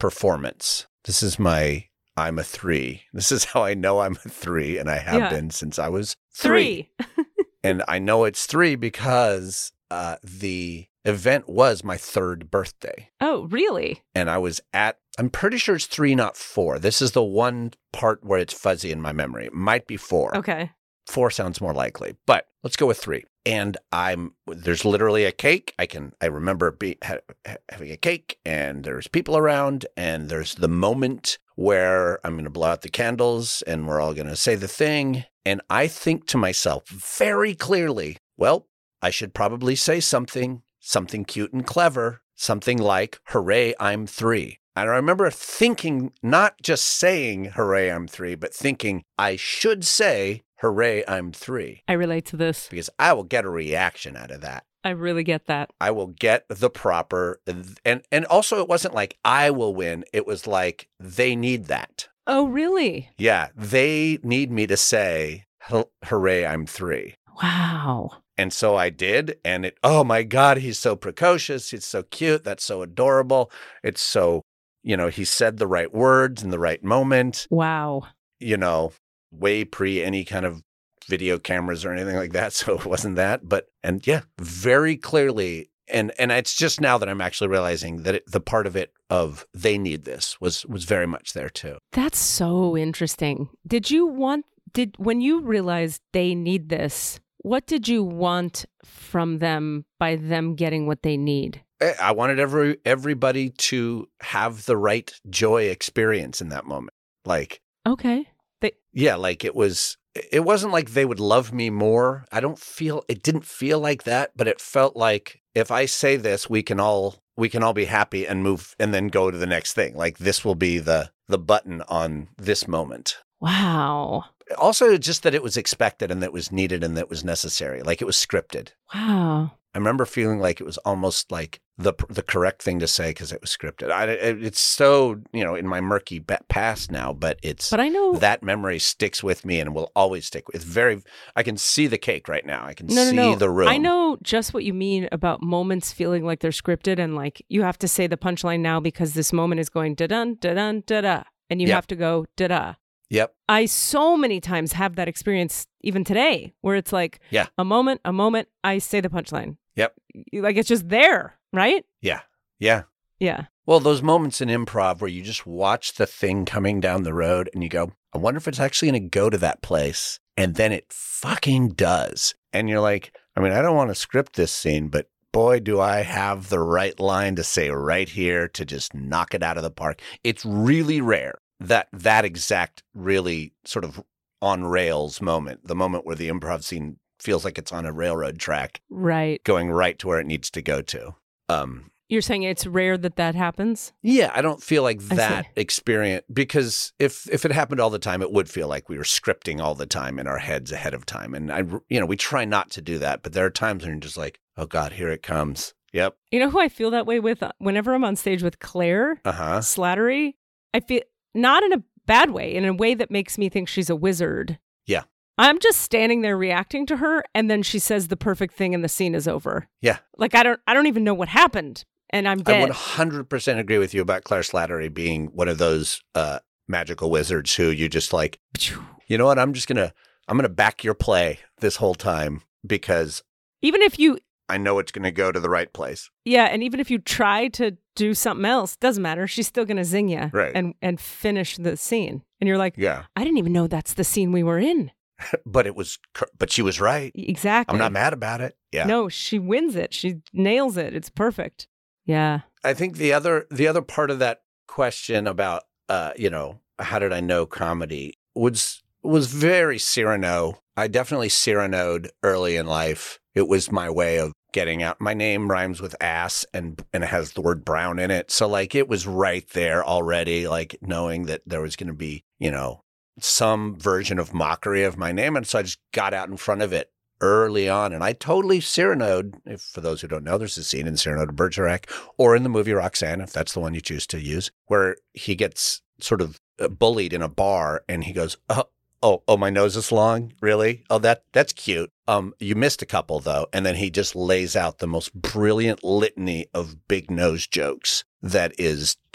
performance. This is my, I'm a three. This is how I know I'm a three, and I have Yeah. been since I was three. Three. And I know it's three because uh, the event was my third birthday. Oh, really? And I was at, I'm pretty sure it's three, not four. This is the one part where it's fuzzy in my memory. It might be four. Okay. Four sounds more likely, but let's go with three. And I'm, there's literally a cake. I can, I remember be, ha, having a cake, and there's people around, and there's the moment where I'm going to blow out the candles and we're all going to say the thing. And I think to myself very clearly, well, I should probably say something, something cute and clever, something like, hooray, I'm three. And I remember thinking, not just saying, hooray, I'm three, but thinking I should say, hooray, I'm three. I relate to this. Because I will get a reaction out of that. I really get that. I will get the proper, and and also it wasn't like I will win. It was like they need that. Oh, really? Yeah, they need me to say, hooray, I'm three. Wow. And so I did, and it, oh my God, he's so precocious. He's so cute. That's so adorable. It's so, you know, he said the right words in the right moment, Wow. you know, way pre any kind of video cameras or anything like that. So it wasn't that, but, and yeah, very clearly. And, and it's just now that I'm actually realizing that it, the part of it of they need this was, was very much there too. That's so interesting. Did you want, did, when you realized they need this, what did you want from them by them getting what they need? I wanted every everybody to have the right joy experience in that moment. Like, Okay. They, yeah, like it was, it wasn't like they would love me more. I don't feel, it didn't feel like that, but it felt like if I say this, we can all, we can all be happy and move and then go to the next thing. Like this will be the, the button on this moment. wow. Also, just that it was expected and that it was needed and that it was necessary. Like it was scripted. Wow. I remember feeling like it was almost like the the correct thing to say because it was scripted. I, it, it's so, you know, in my murky past now, but it's But I know that memory sticks with me and will always stick with. It's very, I can see the cake right now. I can no, see no, no. the room. I know just what you mean about moments feeling like they're scripted and like you have to say the punchline now because this moment is going da-dun, da-dun, da-da. And you Yep. have to go da-da. Yep. I so many times have that experience even today where it's like Yeah. a moment, a moment, I say the punchline. Yep. Like it's just there, right? Yeah. Yeah. Yeah. Well, those moments in improv where you just watch the thing coming down the road and you go, I wonder if it's actually going to go to that place. And then it fucking does. And you're like, I mean, I don't want to script this scene, but boy, do I have the right line to say right here to just knock it out of the park. It's really rare that that exact really sort of on rails moment, the moment where the improv scene feels like it's on a railroad track Right. going right to where it needs to go to. Um, You're saying it's rare that that happens? Yeah, I don't feel like I that see. experience, because if if it happened all the time, it would feel like we were scripting all the time in our heads ahead of time. And I, you know, we try not to do that, but there are times when you're just like, oh God, here it comes. Yep. You know who I feel that way with? Whenever I'm on stage with Claire Uh huh. Slattery, I feel not in a bad way, in a way that makes me think she's a wizard. Yeah. I'm just standing there reacting to her, and then she says the perfect thing, and the scene is over. Yeah. Like I don't, I don't even know what happened, and I'm I dead. one hundred percent agree with you about Claire Slattery being one of those uh, magical wizards who you just like, you know what? I'm just gonna, I'm gonna back your play this whole time because Even if you, I know it's gonna go to the right place. yeah, and even if you try to do something else, doesn't matter. She's still gonna zing you, Right. and and finish the scene, and you're like, Yeah. I didn't even know that's the scene we were in. But it was, cor- but she was right. Exactly. I'm not mad about it. Yeah. No, she wins it. She nails it. It's perfect. Yeah. I think the other the other part of that question about uh, you know, how did I know comedy was was very Cyrano. I definitely Cyranoed early in life. It was my way of getting out. My name rhymes with ass and and it has the word brown in it. So like it was right there already, like knowing that there was gonna be, you know, some version of mockery of my name. And so I just got out in front of it early on. And I totally Cyranoed. If for those who don't know, there's a scene in Cyrano de Bergerac or in the movie Roxanne, if that's the one you choose to use, where he gets sort of bullied in a bar and he goes, oh, oh, oh, my nose is long. Really? Oh, that that's cute. Um, you missed a couple though. And then he just lays out the most brilliant litany of big nose jokes that is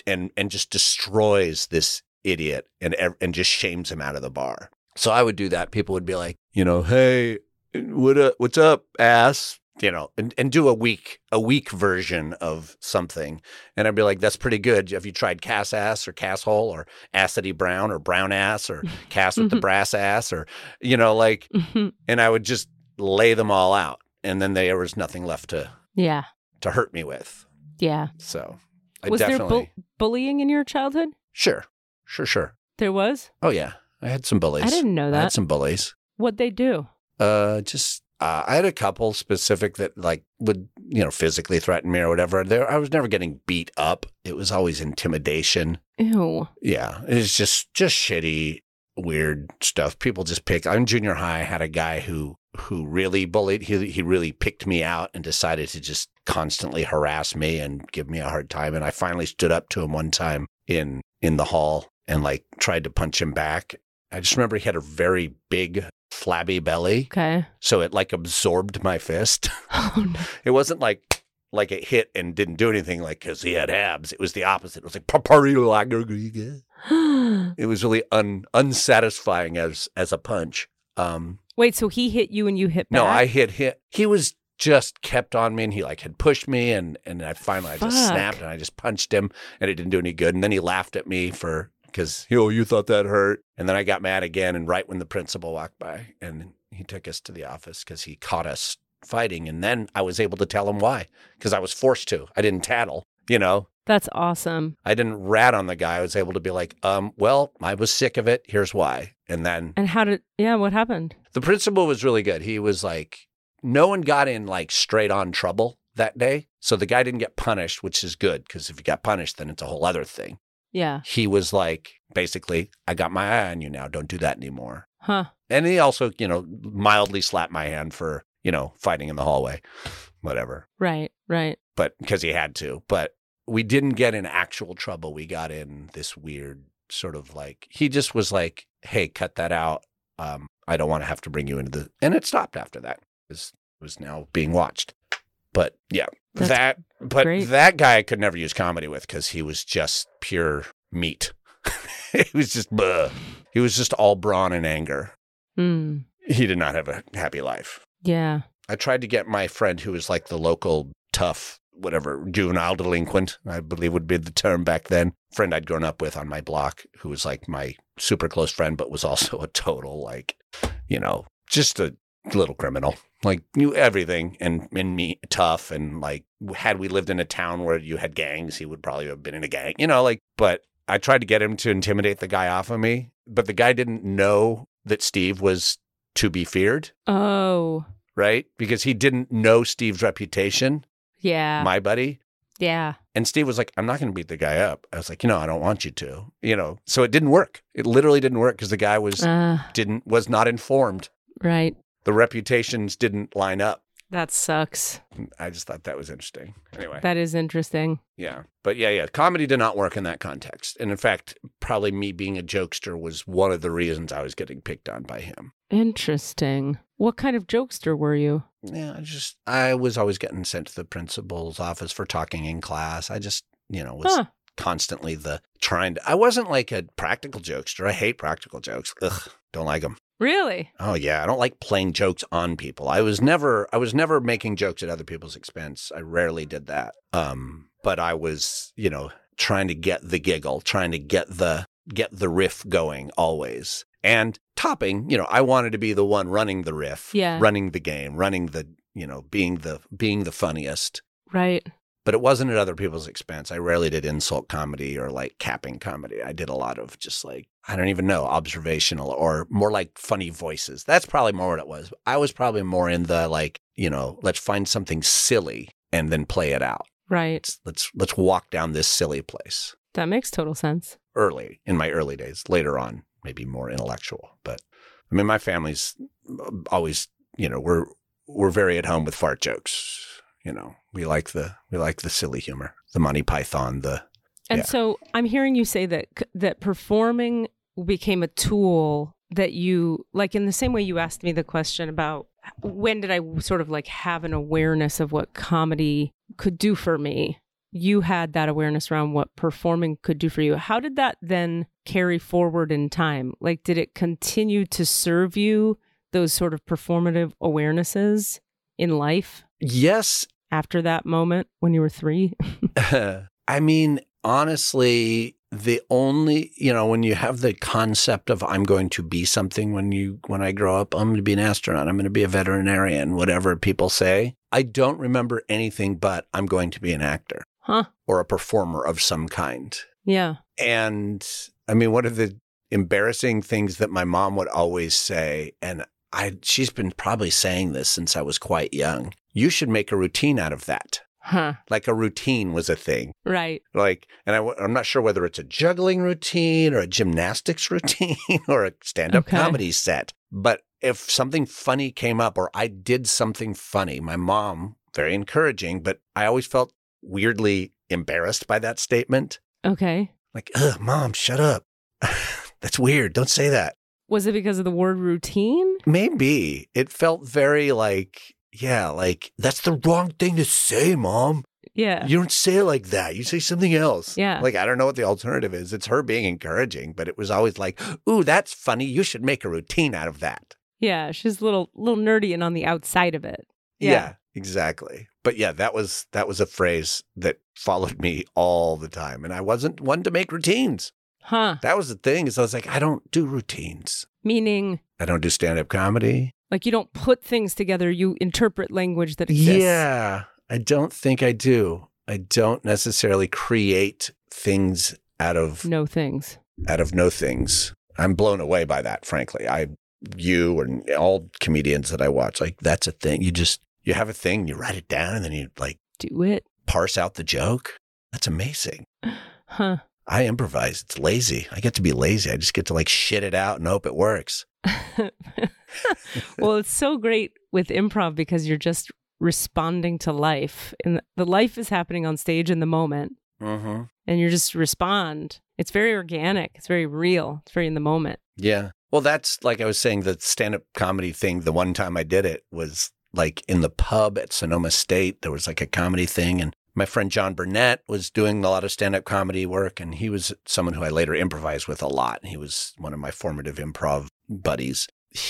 and and just destroys this idiot and and just shames him out of the bar. So I would do that. People would be like, you know, hey, what up, what's up, ass? You know, and, and do a weak a weak version of something. And I'd be like, that's pretty good. Have you tried Cass ass or Cass hole or Acidy Brown or Brown ass or Cass with the brass ass or, you know, like, and I would just lay them all out. And then there was nothing left to yeah to hurt me with. Yeah. So I was definitely. there bu- bullying in your childhood? Sure. Sure, sure. There was? Oh, yeah. I had some bullies. I didn't know that. I had some bullies. What'd they do? Uh, just, uh, I had a couple specific that like would, you know, physically threaten me or whatever. There, I was never getting beat up. It was always intimidation. Ew. Yeah. It was just, just shitty, weird stuff. People just pick. I'm in junior high. I had a guy who, who really bullied. He, he really picked me out and decided to just constantly harass me and give me a hard time. And I finally stood up to him one time in, in the hall and like tried to punch him back. I just remember he had a very big, flabby belly. Okay. So it like absorbed my fist. Oh, no. It wasn't like like it hit and didn't do anything like because he had abs. It was the opposite. It was like paparila. It was really un unsatisfying as as a punch. Um, Wait, so he hit you and you hit back? no, I hit him. He was just kept on me and he like had pushed me and and I finally I just Fuck. snapped and I just punched him and it didn't do any good. And then he laughed at me for because, oh, you thought that hurt. And then I got mad again. And right when the principal walked by and he took us to the office because he caught us fighting. And then I was able to tell him why, because I was forced to. I didn't tattle, you know. That's awesome. I didn't rat on the guy. I was able to be like, um, well, I was sick of it. Here's why. And then And how did, yeah, what happened? the principal was really good. He was like, no one got in like straight on trouble that day. So the guy didn't get punished, which is good because if you got punished, then it's a whole other thing. Yeah. He was like, basically, I got my eye on you now. Don't do that anymore. Huh. And he also, you know, mildly slapped my hand for, you know, fighting in the hallway, whatever. Right, right. But because he had to. But we didn't get in actual trouble. We got in this weird sort of like, he just was like, hey, cut that out. Um, I don't want to have to bring you into the, and it stopped after that. It was, it was now being watched. But yeah, That's that, but great. that guy I could never use comedy with because he was just pure meat. He was just, bleh. He was just all brawn and anger. Mm. He did not have a happy life. Yeah. I tried to get my friend who was like the local tough, whatever, juvenile delinquent, I believe would be the term back then. Friend I'd grown up with on my block who was like my super close friend, but was also a total, like, you know, just a little criminal. Like knew everything and, and me tough. And like, had we lived in a town where you had gangs, he would probably have been in a gang, you know, like, but I tried to get him to intimidate the guy off of me, but the guy didn't know that Steve was to be feared. Oh. Right? Because he didn't know Steve's reputation, Yeah. my buddy. Yeah. And Steve was like, I'm not going to beat the guy up. I was like, you know, I don't want you to, you know, so it didn't work. It literally didn't work because the guy was, Uh, didn't, was not informed. right. The reputations didn't line up. That sucks. I just thought that was interesting. Anyway. That is interesting. Yeah. But yeah, yeah. Comedy did not work in that context. And in fact, probably me being a jokester was one of the reasons I was getting picked on by him. Interesting. What kind of jokester were you? Yeah, I just, I was always getting sent to the principal's office for talking in class. I just, you know, was Huh. constantly the trying to, I wasn't like a practical jokester. I hate practical jokes. Ugh, don't like them. Really? Oh yeah, I don't like playing jokes on people. I was never I was never making jokes at other people's expense. I rarely did that. Um, but I was, you know, trying to get the giggle, trying to get the get the riff going always. And topping, you know, I wanted to be the one running the riff, Yeah. running the game, running the, you know, being the being the funniest. Right. But it wasn't at other people's expense. I rarely did insult comedy or like capping comedy. I did a lot of just like, I don't even know, observational or more like funny voices. That's probably more what it was. I was probably more in the like, you know, let's find something silly and then play it out. Right. Let's let's, let's walk down this silly place. That makes total sense. Early, in my early days. Later on, maybe more intellectual. But I mean, my family's always, you know, we're we're very at home with fart jokes. You know, we like the we like the silly humor, the Monty Python, the And yeah. so I'm hearing you say that that performing became a tool that you, like in the same way you asked me the question about when did I sort of like have an awareness of what comedy could do for me. you had that awareness around what performing could do for you. How did that then carry forward in time? Like, did it continue to serve you, those sort of performative awarenesses in life? Yes. After that moment when you were three? I mean, honestly, the only, you know, when you have the concept of I'm going to be something when you, when I grow up, I'm going to be an astronaut, I'm going to be a veterinarian, whatever people say, I don't remember anything but I'm going to be an actor. Huh. Or a performer of some kind. Yeah. And I mean, one of the embarrassing things that my mom would always say, and I, she's been probably saying this since I was quite young, you should make a routine out of that. Huh. Like a routine was a thing. Right. Like, and I, I'm not sure whether it's a juggling routine or a gymnastics routine or a stand-up Okay. comedy set. But if something funny came up or I did something funny, my mom, very encouraging, but I always felt weirdly embarrassed by that statement. Okay. Like, ugh, Mom, shut up. That's weird. Don't say that. Was it because of the word routine? Maybe. It felt very like, yeah, like, that's the wrong thing to say, Mom. Yeah. You don't say it like that. You say something else. Yeah. Like, I don't know what the alternative is. It's her being encouraging, but it was always like, ooh, that's funny. You should make a routine out of that. Yeah. She's a little, little nerdy and on the outside of it. Yeah. Yeah. Exactly. But yeah, that was that was a phrase that followed me all the time. And I wasn't one to make routines. Huh. That was the thing, is I was like, I don't do routines. Meaning, I don't do stand-up comedy. like, you don't put things together, you interpret language that exists. Yeah, I don't think I do. I don't necessarily create things out of No things. out of no things. I'm blown away by that, frankly. I, you and all comedians that I watch, like, that's a thing. You just, you have a thing, you write it down, and then you like Do it. parse out the joke. That's amazing. Huh. I improvise. It's lazy. I get to be lazy. I just get to like shit it out and hope it works. Well, it's so great with improv because you're just responding to life. And the life is happening on stage in the moment. Mm-hmm. And you just respond. It's very organic. It's very real. It's very in the moment. Yeah. Well, that's like I was saying, the stand-up comedy thing, the one time I did it was like in the pub at Sonoma State. There was like a comedy thing, and my friend John Burnett was doing a lot of stand-up comedy work, and he was someone who I later improvised with a lot. He was one of my formative improv buddies.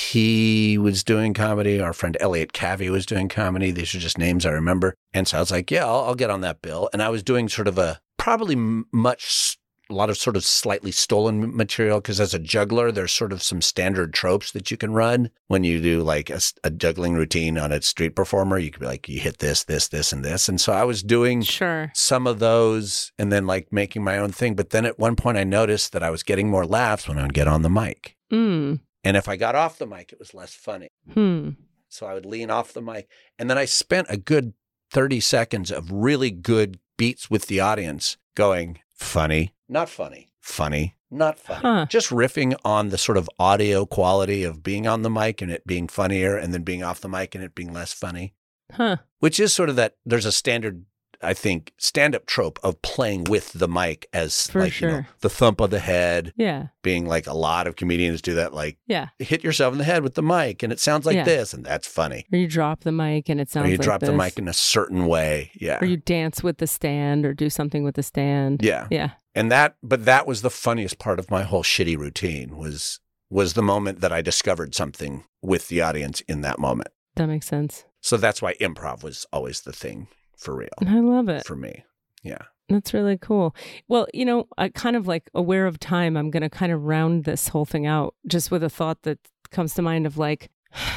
He was doing comedy. Our friend Elliot Cavey was doing comedy. These are just names I remember. And so I was like, yeah, I'll, I'll get on that bill. And I was doing sort of a probably m- much a lot of sort of slightly stolen material, because as a juggler, there's sort of some standard tropes that you can run when you do like a, a juggling routine on a street performer. You could be like, you hit this, this, this, and this. And so I was doing Sure. some of those and then like making my own thing. But then at one point I noticed that I was getting more laughs when I would get on the mic. Mm. And if I got off the mic, it was less funny. Hmm. So I would lean off the mic. And then I spent a good thirty seconds of really good beats with the audience going, funny, not funny, funny, not funny. Huh. Just riffing on the sort of audio quality of being on the mic and it being funnier, and then being off the mic and it being less funny, Huh. which is sort of that, there's a standard, I think, stand-up trope of playing with the mic as For like, you know, sure. the thump of the head, Yeah. being like a lot of comedians do that, like Yeah. hit yourself in the head with the mic and it sounds like Yeah. this, and that's funny. Or you drop the mic and it sounds Or you like drop the this. mic in a certain way. Yeah. Or you dance with the stand or do something with the stand. Yeah. Yeah. And that, but that was the funniest part of my whole shitty routine was, was the moment that I discovered something with the audience in that moment. That makes sense. So that's why improv was always the thing for real I love it. for me. Yeah. That's really cool. Well, you know, I kind of like aware of time, I'm going to kind of round this whole thing out just with a thought that comes to mind of like,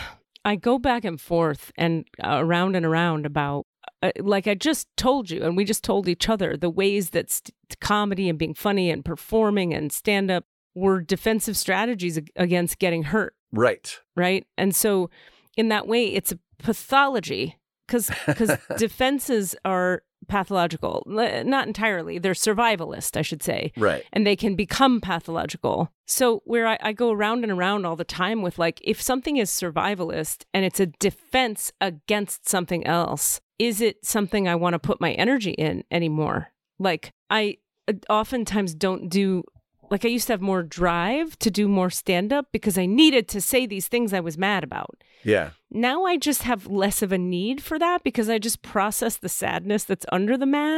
I go back and forth and uh, around and around about, uh, like I just told you, and we just told each other the ways that st- comedy and being funny and performing and stand up were defensive strategies ag- against getting hurt. Right. Right. And so in that way, it's a pathology because because defenses are pathological, L- not entirely. They're survivalist, I should say. Right. And they can become pathological. So where I, I go around and around all the time with like, if something is survivalist and it's a defense against something else, is it something I want to put my energy in anymore? Like I uh, oftentimes don't do, like I used to have more drive to do more stand-up because I needed to say these things I was mad about. Yeah. Now I just have less of a need for that because I just process the sadness that's under the mad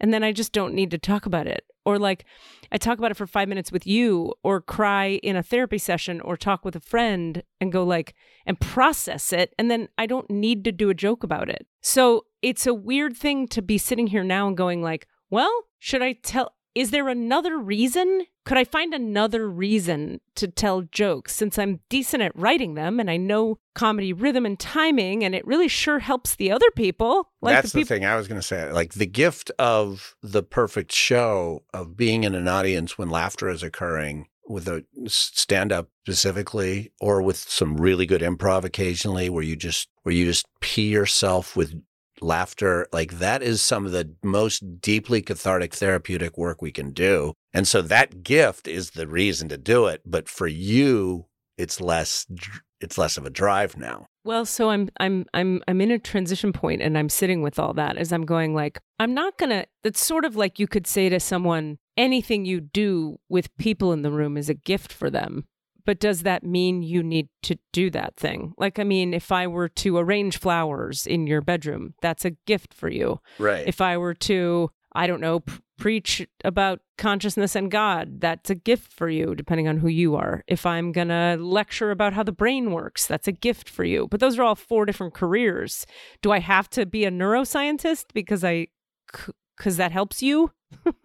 and then I just don't need to talk about it. Or like I talk about it for five minutes with you, or cry in a therapy session, or talk with a friend and go like, and process it. And then I don't need to do a joke about it. So it's a weird thing to be sitting here now and going like, well, should I tell, is there another reason? Could I find another reason to tell jokes since I'm decent at writing them and I know comedy rhythm and timing, and it really sure helps the other people? Like That's the, the peop- thing I was going to say. Like the gift of the perfect show of being in an audience when laughter is occurring with a stand-up specifically, or with some really good improv occasionally where you just where you just pee yourself with laughter, like that is some of the most deeply cathartic therapeutic work we can do. And so that gift is the reason to do it. But for you, it's less it's less of a drive now. Well, so I'm I'm I'm I'm in a transition point, and I'm sitting with all that as I'm going like, I'm not gonna, it's sort of like you could say to someone, anything you do with people in the room is a gift for them. But does that mean you need to do that thing? Like, I mean, if I were to arrange flowers in your bedroom, that's a gift for you. Right. If I were to, I don't know, p- preach about consciousness and God, that's a gift for you, depending on who you are. If I'm going to lecture about how the brain works, that's a gift for you. But those are all four different careers. Do I have to be a neuroscientist because I, because that helps you?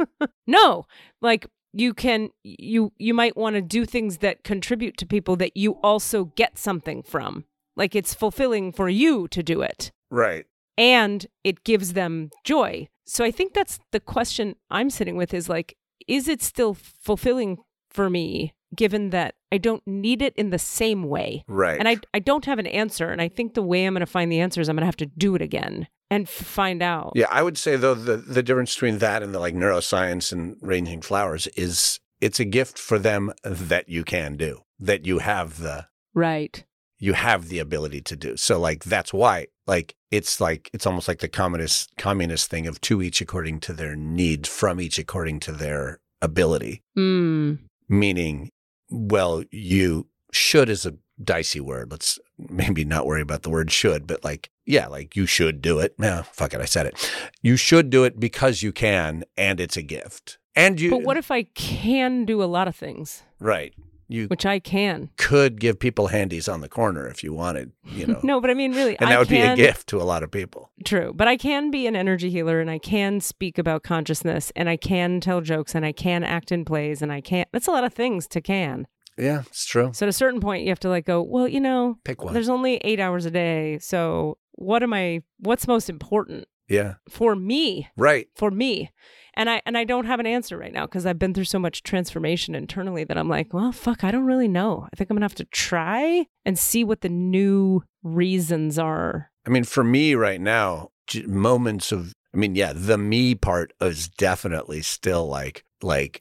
No, like, you can, you, you might want to do things that contribute to people that you also get something from. Like it's fulfilling for you to do it. Right. And it gives them joy. So I think that's the question I'm sitting with is like, is it still fulfilling for me, given that I don't need it in the same way? Right. And I, I don't have an answer. And I think the way I'm going to find the answer is I'm going to have to do it again and f- find out. Yeah, I would say, though, the, the difference between that and the like neuroscience and arranging flowers is it's a gift for them that you can do, that you have the right. You have the ability to do. So like, that's why, like, it's like, it's almost like the communist communist thing of to each according to their needs, from each according to their ability. Mm. Meaning, well, you should is a dicey word. Let's maybe not worry about the word should, but like, yeah, like you should do it. No, fuck it. I said it. You should do it because you can, and it's a gift. And you. But what if I can do a lot of things? Right. You which I can. Could give people handies on the corner if you wanted, you know. No, but I mean, really, and that I would can, be a gift to a lot of people. True, but I can be an energy healer, and I can speak about consciousness, and I can tell jokes, and I can act in plays, and I can. That's a lot of things to can. Yeah, it's true. So at a certain point, you have to like go, well, you know, pick one. There's only eight hours a day, so what am I? What's most important? Yeah, for me, right? For me. And I and I don't have an answer right now because I've been through so much transformation internally that I'm like, well, fuck, I don't really know. I think I'm going to have to try and see what the new reasons are. I mean, for me right now, moments of, I mean, yeah, the me part is definitely still like, like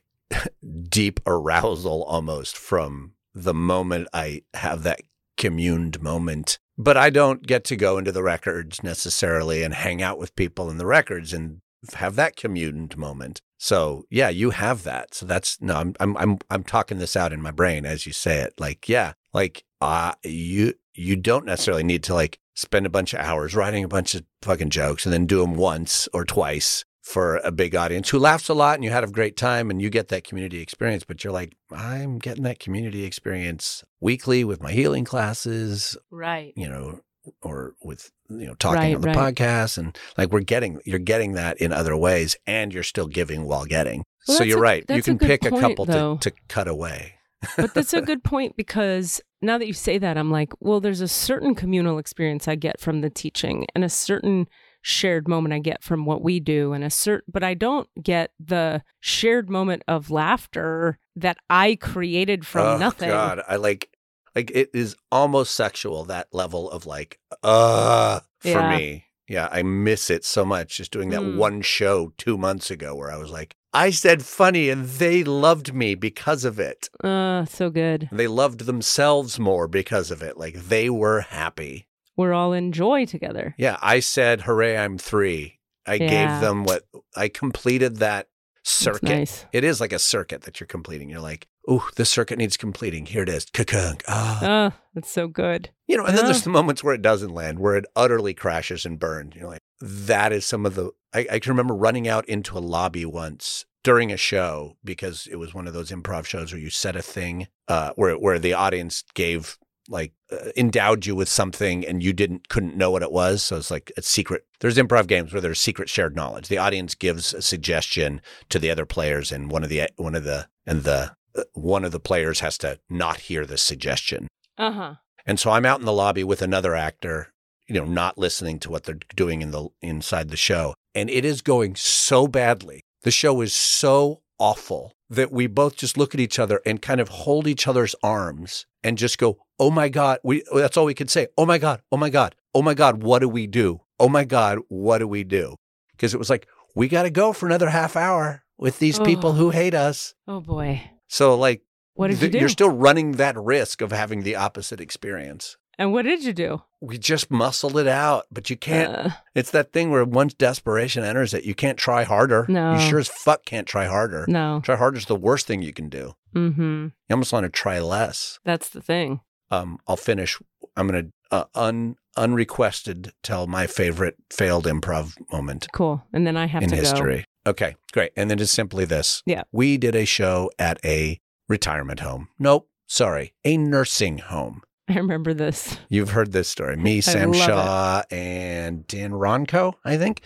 deep arousal almost from the moment I have that communed moment. But I don't get to go into the records necessarily and hang out with people in the records and have that communed moment. So yeah, you have that. So that's no, I'm I'm I'm I'm talking this out in my brain as you say it. Like yeah, like uh you you don't necessarily need to like spend a bunch of hours writing a bunch of fucking jokes and then do them once or twice for a big audience who laughs a lot and you had a great time and you get that community experience. But you're like, I'm getting that community experience weekly with my healing classes, right? You know. Or with, you know, talking right, on the right. podcast, and like we're getting, you're getting that in other ways, and you're still giving while getting. Well, so you're a, right. You can a pick point, a couple to, to, to cut away. But that's a good point because now that you say that, I'm like, well, there's a certain communal experience I get from the teaching and a certain shared moment I get from what we do and a certain, but I don't get the shared moment of laughter that I created from oh, nothing. God, I like, Like it is almost sexual, that level of like, uh, for yeah. me. Yeah, I miss it so much just doing that mm. one show two months ago where I was like, I said funny and they loved me because of it. Uh, so good. They loved themselves more because of it. Like they were happy. We're all in joy together. Yeah, I said, hooray, I'm three. I yeah. gave them what, I completed that circuit. Nice. It is like a circuit that you're completing. You're like, oh, this circuit needs completing. Here it is. Ka-kunk. Ah. Oh, that's so good. You know, and then uh. there's the moments where it doesn't land, where it utterly crashes and burns. You're like, that is some of the, I, I can remember running out into a lobby once during a show because it was one of those improv shows where you said a thing uh, where, where the audience gave like uh, endowed you with something and you didn't, couldn't know what it was. So it's like a secret. There's improv games where there's secret shared knowledge. The audience gives a suggestion to the other players and one of the, one of the, and the, uh, one of the players has to not hear the suggestion. Uh-huh. And so I'm out in the lobby with another actor, you know, not listening to what they're doing in the, inside the show. And it is going so badly. The show is so awful that we both just look at each other and kind of hold each other's arms and just go, oh my God, we, that's all we could say. Oh my God, oh my God, oh my God, what do we do? Oh my God, what do we do? Because it was like, we got to go for another half hour with these Oh. people who hate us. Oh boy. So like, What did th- you do? you're still running that risk of having the opposite experience. And what did you do? We just muscled it out, but you can't. Uh, It's that thing where once desperation enters it, you can't try harder. No. You sure as fuck can't try harder. no. Try harder is the worst thing you can do. Mm-hmm. You almost want to try less. That's the thing. Um, I'll finish. I'm going to uh, un unrequested tell my favorite failed improv moment Cool. And then I have in to history. Okay, great. And then it's simply this. Yeah. We did a show at a retirement home. Nope, sorry, a nursing home. go. I remember this. You've heard this story. Me, Sam love Shaw, and Dan Ronco, I think.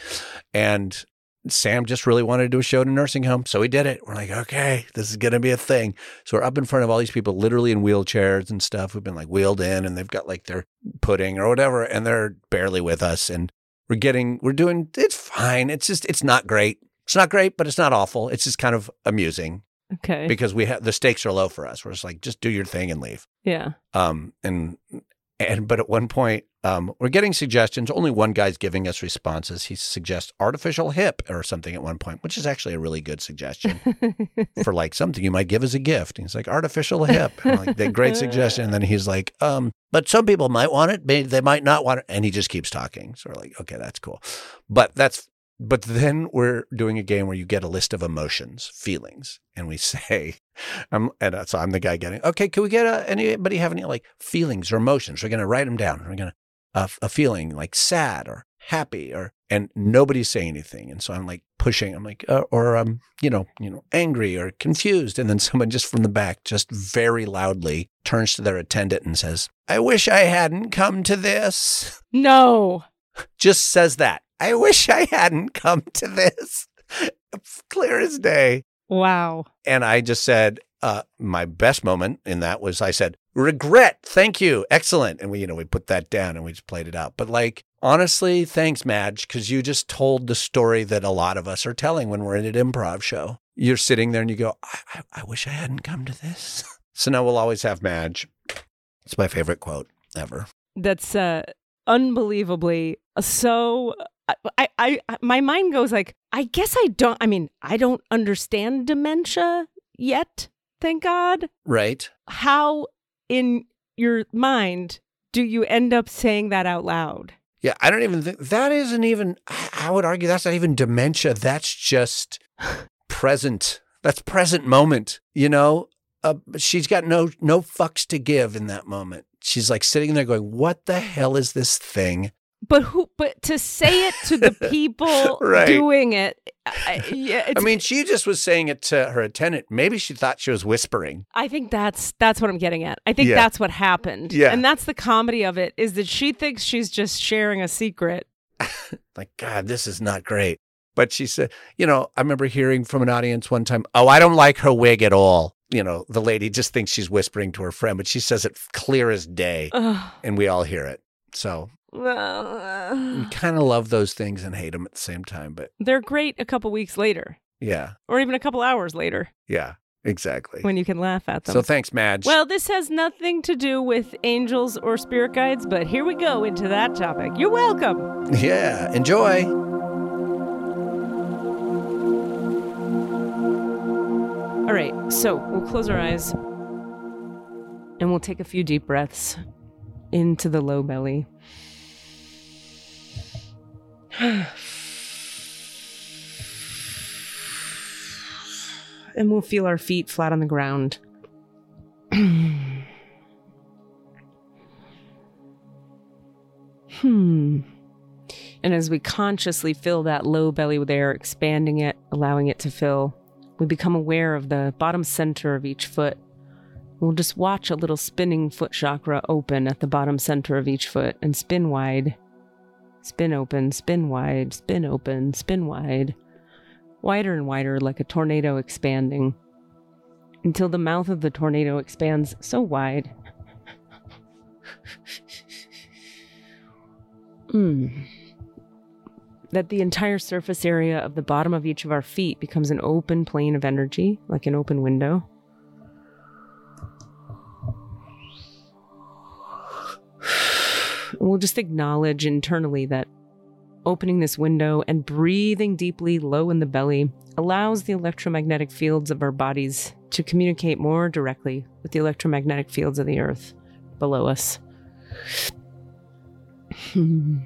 And Sam just really wanted to do a show at a nursing home. So we did it. We're like, okay, this is going to be a thing. So we're up in front of all these people, literally in wheelchairs and stuff, who've been like wheeled in and they've got like their pudding or whatever. And they're barely with us. And we're getting, we're doing, it's fine. It's just, it's not great. It's not great, but it's not awful. It's just kind of amusing Okay. because we have, the stakes are low for us. We're just like, just do your thing and leave. yeah. Um, and, and, but at one point, um, we're getting suggestions. Only one guy's giving us responses. He suggests artificial hip or something at one point, which is actually a really good suggestion for like something you might give as a gift. And he's like, artificial hip. And I'm like, that great suggestion. And then he's like, um, but some people might want it. Maybe they might not want it. And he just keeps talking. So we're like, okay, that's cool. But that's, But then we're doing a game where you get a list of emotions, feelings, and we say, I'm, and so I'm the guy getting, okay, can we get a, anybody have any like feelings or emotions? We're going to write them down. We're going to, uh, a feeling like sad or happy or, and nobody's saying anything. And so I'm like pushing, I'm like, uh, or, um, you know, you know, angry or confused. And then someone just from the back, just very loudly turns to their attendant and says, I wish I hadn't come to this. No. Just says that. I wish I hadn't come to this. Clear as day. Wow. And I just said, uh, my best moment in that was I said, regret. Thank you. Excellent. And we, you know, we put that down and we just played it out. But like, honestly, thanks, Madge, because you just told the story that a lot of us are telling when we're in an improv show. You're sitting there and you go, I, I, I wish I hadn't come to this. So now we'll always have Madge. It's my favorite quote ever. That's uh, unbelievably so. I, I, I, my mind goes like, I guess I don't. I mean, I don't understand dementia yet. Thank God. Right. How in your mind do you end up saying that out loud? Yeah, I don't even think that isn't even, I would argue that's not even dementia. That's just present. That's present moment, you know? Uh, she's got no no fucks to give in that moment. She's like sitting there going, what the hell is this thing? But who? But to say it to the people Right. doing it, I, yeah, it's, I mean, she just was saying it to her attendant. Maybe she thought she was whispering. I think that's that's what I'm getting at. I think Yeah. that's what happened. Yeah. And that's the comedy of it, is that she thinks she's just sharing a secret. Like, God, this is not great. But she said, you know, I remember hearing from an audience one time, oh, I don't like her wig at all. You know, the lady just thinks she's whispering to her friend, but she says it clear as day, Ugh. and we all hear it. So Well, we uh, kind of love those things and hate them at the same time. But they're great a couple weeks later, yeah, or even a couple hours later, yeah, exactly. when you can laugh at them. So thanks, Madge. Well, this has nothing to do with angels or spirit guides, but here we go into that topic. You're welcome. yeah, enjoy. All right, so we'll close our eyes and we'll take a few deep breaths into the low belly. And we'll feel our feet flat on the ground. Hmm. And as we consciously fill that low belly with air, expanding it, allowing it to fill, we become aware of the bottom center of each foot. We'll just watch a little spinning foot chakra open at the bottom center of each foot and spin wide. Spin open, spin wide, spin open, spin wide. Wider and wider like a tornado expanding. Until the mouth of the tornado expands so wide. mm. That the entire surface area of the bottom of each of our feet becomes an open plane of energy, like an open window. We'll just acknowledge internally that opening this window and breathing deeply low in the belly allows the electromagnetic fields of our bodies to communicate more directly with the electromagnetic fields of the earth below us. And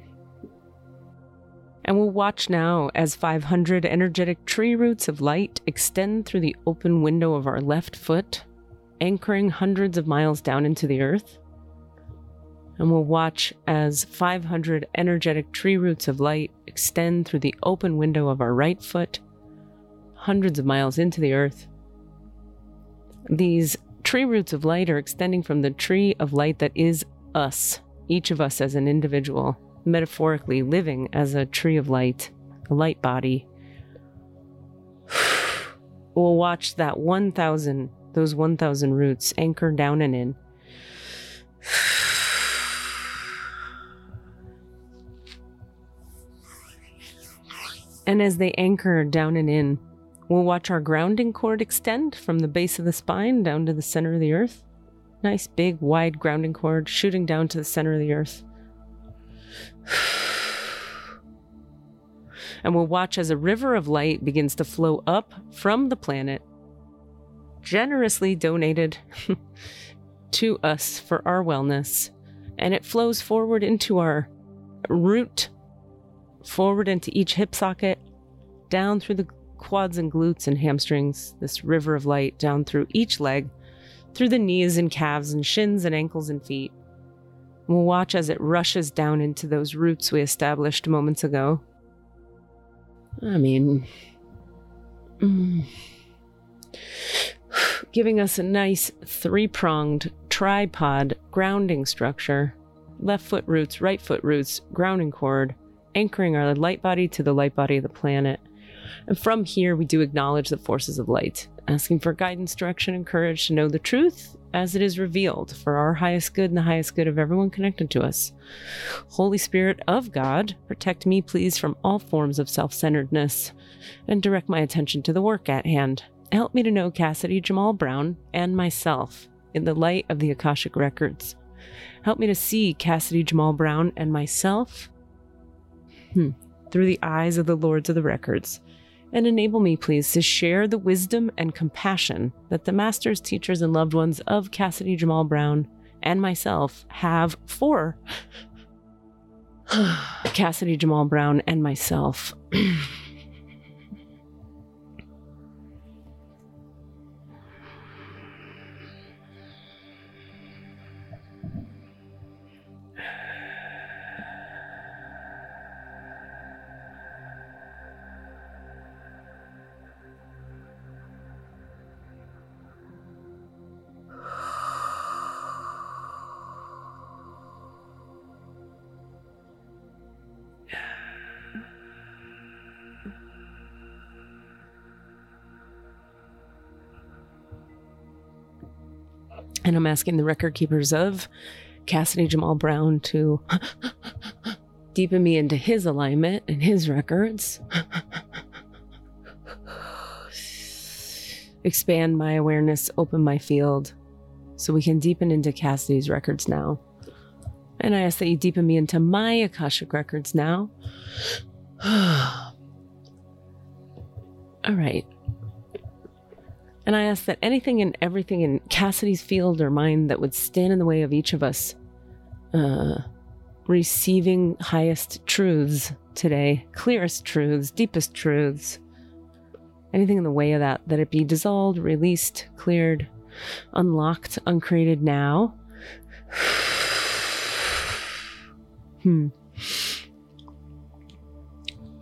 we'll watch now as five hundred energetic tree roots of light extend through the open window of our left foot, anchoring hundreds of miles down into the earth. And we'll watch as five hundred energetic tree roots of light extend through the open window of our right foot, hundreds of miles into the earth. These tree roots of light are extending from the tree of light that is us, each of us as an individual, metaphorically living as a tree of light, a light body. We'll watch that one thousand, those one thousand roots anchor down and in. And as they anchor down and in, we'll watch our grounding cord extend from the base of the spine down to the center of the earth. Nice, big, wide grounding cord shooting down to the center of the earth. And we'll watch as a river of light begins to flow up from the planet, generously donated to us for our wellness. And it flows forward into our root, forward into each hip socket, down through the quads and glutes and hamstrings, this river of light down through each leg, through the knees and calves and shins and ankles and feet. We'll watch as it rushes down into those roots we established moments ago. I mean, mm, giving us a nice three-pronged tripod grounding structure. Left foot roots, right foot roots, grounding cord, anchoring our light body to the light body of the planet. And from here, we do acknowledge the forces of light, asking for guidance, direction, and courage to know the truth as it is revealed for our highest good and the highest good of everyone connected to us. Holy Spirit of God, protect me, please, from all forms of self-centeredness and direct my attention to the work at hand. Help me to know Cassidy Jamal Brown and myself in the light of the Akashic Records. Help me to see Cassidy Jamal Brown and myself Hmm. through the eyes of the Lords of the Records, and enable me, please, to share the wisdom and compassion that the masters, teachers, and loved ones of Cassidy Jamal Brown and myself have for Cassidy Jamal Brown and myself. And I'm asking the record keepers of Cassidy Jamal Brown to deepen me into his alignment and his records. Expand my awareness, open my field, so we can deepen into Cassidy's records now. And I ask that you deepen me into my Akashic records now. All right. And I ask that anything and everything in Cassidy's field or mind that would stand in the way of each of us uh, receiving highest truths today, clearest truths, deepest truths, anything in the way of that, that it be dissolved, released, cleared, unlocked, uncreated now. Hmm.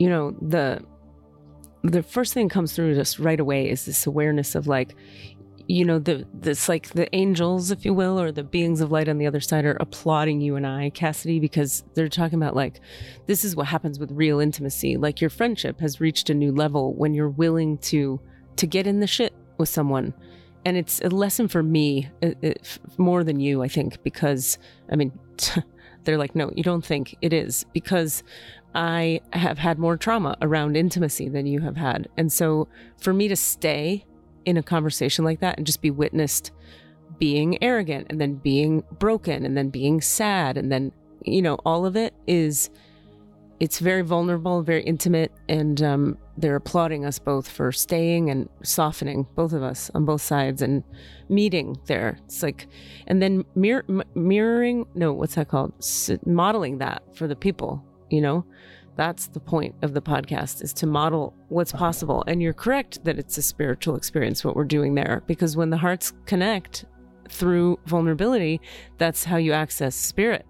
you know, the the first thing that comes through just right away is this awareness of like, you know, the this like the angels, if you will, or the beings of light on the other side are applauding you and I, Cassidy, because they're talking about like, this is what happens with real intimacy. Like your friendship has reached a new level when you're willing to to get in the shit with someone. And it's a lesson for me it, it, more than you, I think, because, I mean, they're like, no, you don't think it is, because I have had more trauma around intimacy than you have had. And so for me to stay in a conversation like that and just be witnessed being arrogant and then being broken and then being sad and then, you know, all of it is, it's very vulnerable, very intimate. And um, they're applauding us both for staying and softening, both of us on both sides, and meeting there. It's like, and then mirror, m- mirroring, no, what's that called? S- modeling that for the people, you know? That's the point of the podcast, is to model what's possible. And you're correct that it's a spiritual experience, what we're doing there, because when the hearts connect through vulnerability, that's how you access spirit.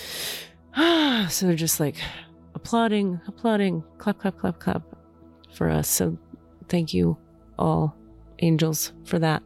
So they're just like applauding, applauding, clap, clap, clap, clap for us. So thank you all, angels, for that.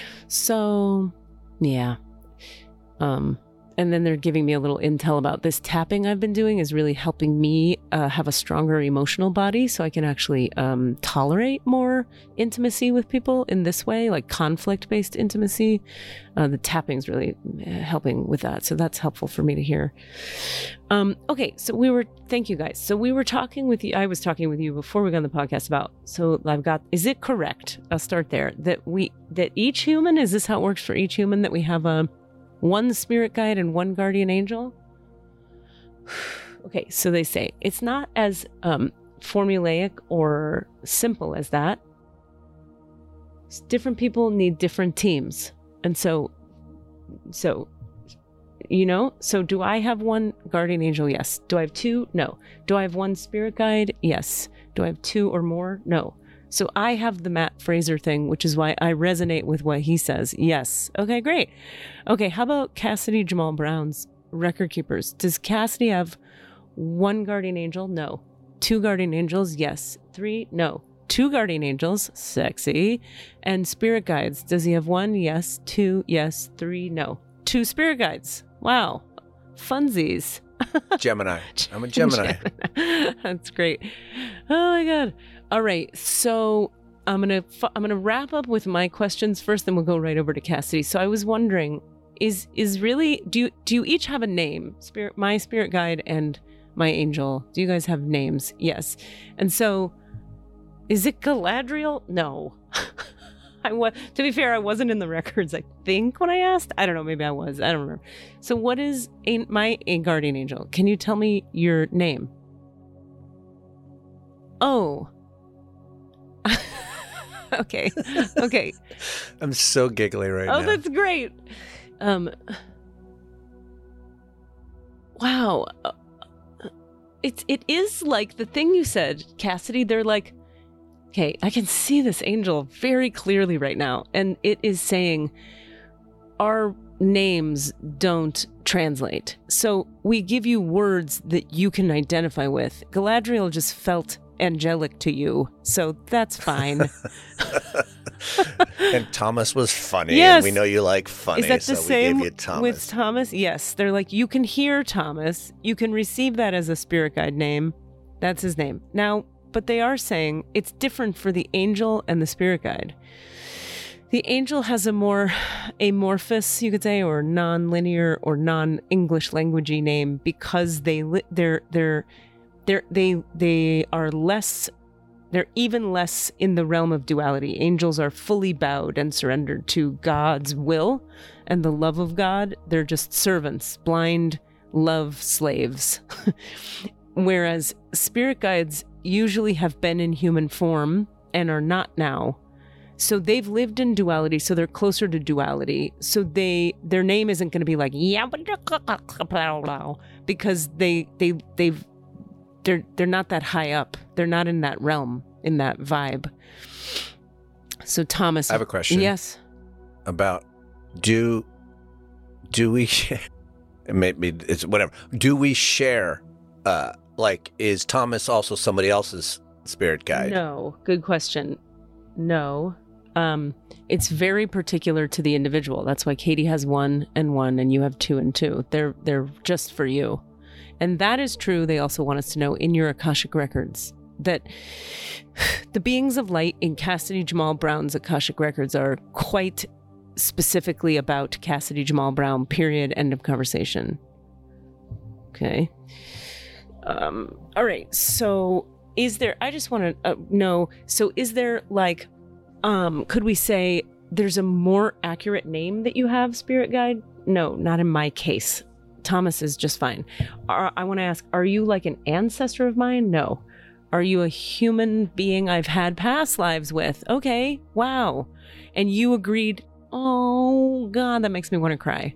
So yeah. Um, And then they're giving me a little intel about this tapping I've been doing is really helping me uh, have a stronger emotional body, so I can actually um, tolerate more intimacy with people in this way, like conflict-based intimacy. Uh, the tapping's really helping with that, so that's helpful for me to hear. Um, okay, so we were, thank you guys. So we were talking with you, I was talking with you before we got on the podcast about, so I've got, is it correct, I'll start there, that we, that each human, is this how it works for each human, that we have a one spirit guide and one guardian angel? Okay, so they say it's not as um, formulaic or simple as that. Different people need different teams. And so, so, you know, so do I have one guardian angel? Yes. Do I have two? No. Do I have one spirit guide? Yes. Do I have two or more? No. So I have the Matt Fraser thing, which is why I resonate with what he says. Yes. Okay, great. Okay, how about Cassidy Jamal Brown's record keepers? Does Cassidy have one guardian angel? No. Two guardian angels? Yes. Three? No. Two guardian angels? Sexy. And spirit guides? Does he have one? Yes. Two? Yes. Three? No. Two spirit guides. Wow. Funsies. Gemini. I'm a Gemini. Gemini. That's great. Oh my God. All right. So I'm gonna I'm gonna wrap up with my questions first, then we'll go right over to Cassidy. So I was wondering, is is really do you do you each have a name? Spirit, my spirit guide and my angel. Do you guys have names? Yes. And so, is it Galadriel? No. I was, to be fair, I wasn't in the records, I think, when I asked. I don't know, maybe I was. I don't remember. So what is a, my a guardian angel? Can you tell me your name? Oh. Okay. Okay. I'm so giggly right oh, now. Oh, that's great. Um. Wow. It's, it is like the thing you said, Cassidy. They're like, okay, I can see this angel very clearly right now. And it is saying our names don't translate. So we give you words that you can identify with. Galadriel just felt angelic to you, so that's fine. And Thomas was funny. Yes. And we know you like funny. Is that the so same we gave you Thomas. with Thomas? Yes. They're like, you can hear Thomas. You can receive that as a spirit guide name. That's his name. Now, but they are saying it's different for the angel and the spirit guide. The angel has a more amorphous, you could say, or non-linear or non-English languagey name because they li- they're they're they're they they are less. They're even less in the realm of duality. Angels are fully bowed and surrendered to God's will and the love of God. They're just servants, blind love slaves. Whereas spirit guides usually have been in human form and are not now. So they've lived in duality, so they're closer to duality. So they their name isn't going to be like yeah, because they they they've they're they're not that high up. They're not in that realm, in that vibe. So Thomas, I have a question. Yes. About do do we maybe it's whatever. Do we share uh Like, is Thomas also somebody else's spirit guide? No. Good question. No. Um, it's very particular to the individual. That's why Katie has one and one and you have two and two. They're they're just for you. And that is true. They also want us to know in your Akashic records that the beings of light in Cassidy Jamal Brown's Akashic records are quite specifically about Cassidy Jamal Brown, period, end of conversation. Okay. Um, all right. So is there, I just want to uh, know, so is there like, um, could we say there's a more accurate name that you have, Spirit Guide? No, not in my case. Thomas is just fine. Are, I want to ask, are you like an ancestor of mine? No. Are you a human being I've had past lives with? Okay. Wow. And you agreed. Oh God, that makes me want to cry.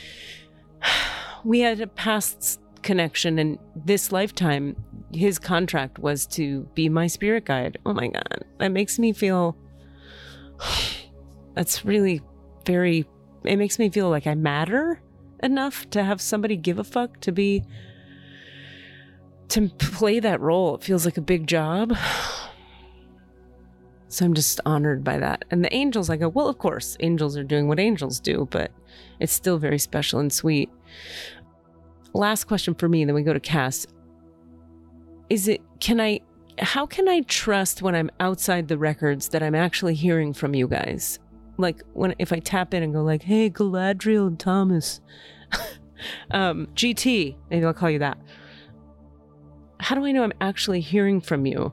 We had a past connection, and this lifetime, his contract was to be my spirit guide. Oh my God. That makes me feel, that's really very, it makes me feel like I matter enough to have somebody give a fuck to be, to play that role. It feels like a big job. So I'm just honored by that. And the angels, I go, well, of course, angels are doing what angels do, but it's still very special and sweet. Last question for me, then we go to Cass. Is it, can I, how can I trust when I'm outside the records that I'm actually hearing from you guys? Like when, if I tap in and go like, hey, Galadriel and Thomas, um, G T, maybe I'll call you that. How do I know I'm actually hearing from you?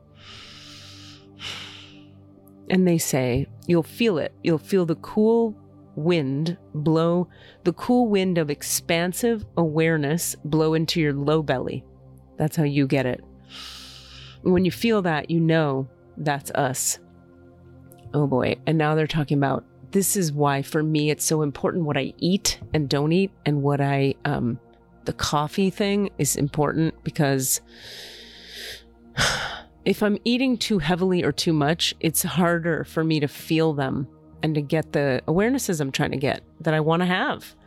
And they say, you'll feel it. You'll feel the cool wind blow, the cool wind of expansive awareness blow into your low belly. That's how you get it. When you feel that, you know that's us. Oh boy. And now they're talking about, this is why for me it's so important what I eat and don't eat, and what I, um, the coffee thing is important, because if I'm eating too heavily or too much, it's harder for me to feel them and to get the awarenesses I'm trying to get, that I want to have.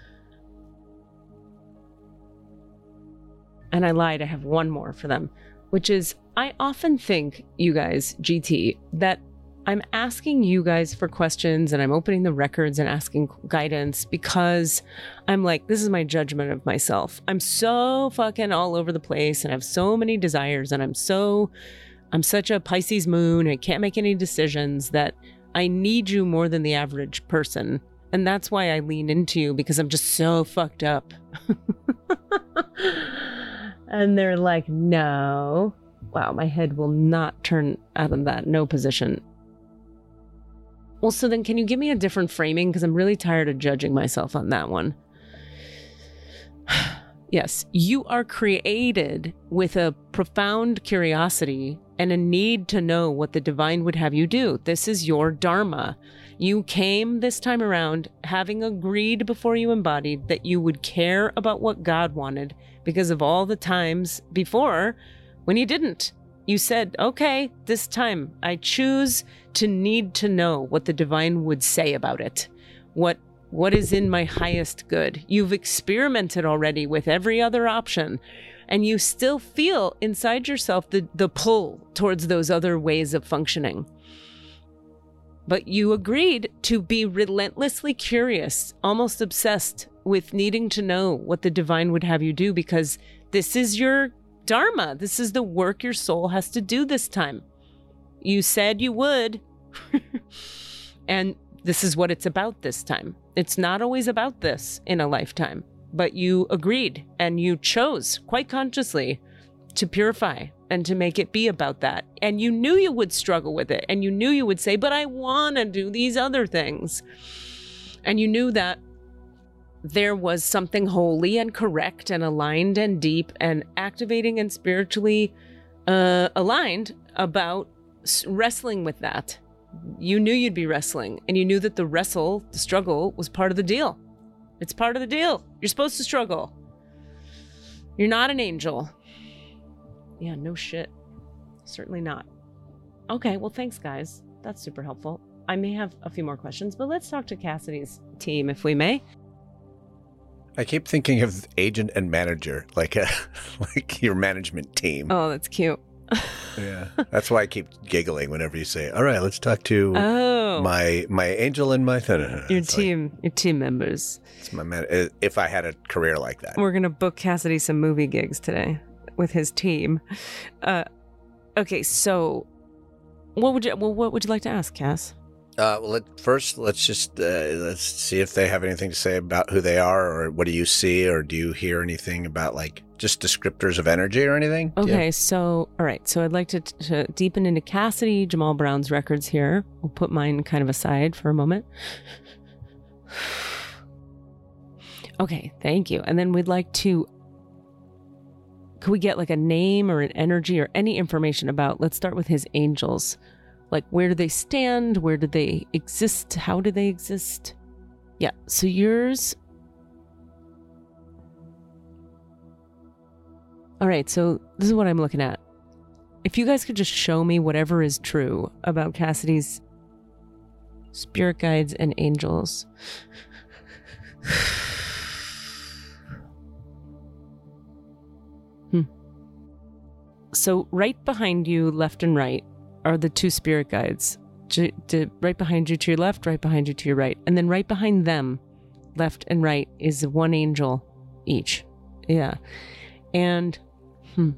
And I lied, I have one more for them, which is, I often think, you guys, G T, that I'm asking you guys for questions and I'm opening the records and asking guidance because I'm like, this is my judgment of myself. I'm so fucking all over the place and I have so many desires, and I'm so, I'm such a Pisces moon and I can't make any decisions, that I need you more than the average person. And that's why I lean into you, because I'm just so fucked up. And they're like, no. Wow, my head will not turn out of that no position. Well, so then can you give me a different framing? Because I'm really tired of judging myself on that one. Yes, you are created with a profound curiosity and a need to know what the divine would have you do. This is your dharma. You came this time around having agreed before you embodied that you would care about what God wanted, because of all the times before when you didn't. You said, okay, this time I choose to need to know what the divine would say about it. What what is in my highest good? You've experimented already with every other option, and you still feel inside yourself the, the pull towards those other ways of functioning. But you agreed to be relentlessly curious, almost obsessed with needing to know what the divine would have you do, because this is your dharma. This is the work your soul has to do this time. You said you would. And this is what it's about this time. It's not always about this in a lifetime, but you agreed and you chose quite consciously to purify and to make it be about that. And you knew you would struggle with it, and you knew you would say, but I want to do these other things. And you knew that there was something holy and correct and aligned and deep and activating and spiritually uh, aligned about wrestling with that. You knew you'd be wrestling, and you knew that the wrestle, the struggle, was part of the deal. It's part of the deal. You're supposed to struggle. You're not an angel. Yeah, no shit. Certainly not. Okay, well, thanks, guys. That's super helpful. I may have a few more questions, but let's talk to Cassidy's team, if we may. I keep thinking of agent and manager, like a like your management team. Oh, that's cute. Yeah, that's why I keep giggling whenever you say, "All right, let's talk to oh. my my angel and my th-. Your it's team, like, your team members. It's my man. If I had a career like that, we're gonna book Cassidy some movie gigs today with his team. Uh, okay, so what would you well, what would you like to ask, Cass? Uh, well, let, first, let's just uh, let's see if they have anything to say about who they are, or what do you see, or do you hear anything about like just descriptors of energy or anything? Okay, so all right, so I'd like to, to deepen into Cassidy Jamal Brown's records here. We'll put mine kind of aside for a moment. Okay, thank you. And then we'd like to. Could we get like a name or an energy or any information about? Let's start with his angels. Like, where do they stand? Where do they exist? How do they exist? Yeah, so yours... All right, so this is what I'm looking at. If you guys could just show me whatever is true about Cassidy's spirit guides and angels. hmm. So right behind you, left and right, are the two spirit guides. To, to, right behind you to your left, right behind you to your right. And then right behind them, left and right, is one angel each. Yeah. And, hmm.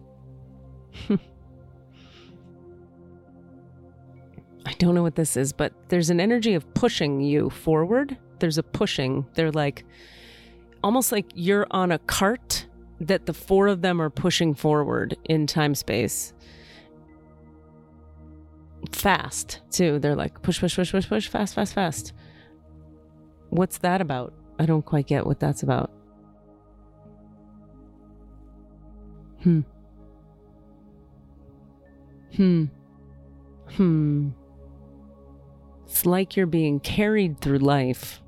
I don't know what this is, but there's an energy of pushing you forward. There's a pushing. They're like, almost like you're on a cart that the four of them are pushing forward in time space. Fast too. They're like push, push, push, push, push, fast, fast, fast. What's that about? I don't quite get what that's about. Hmm. Hmm. Hmm. It's like you're being carried through life.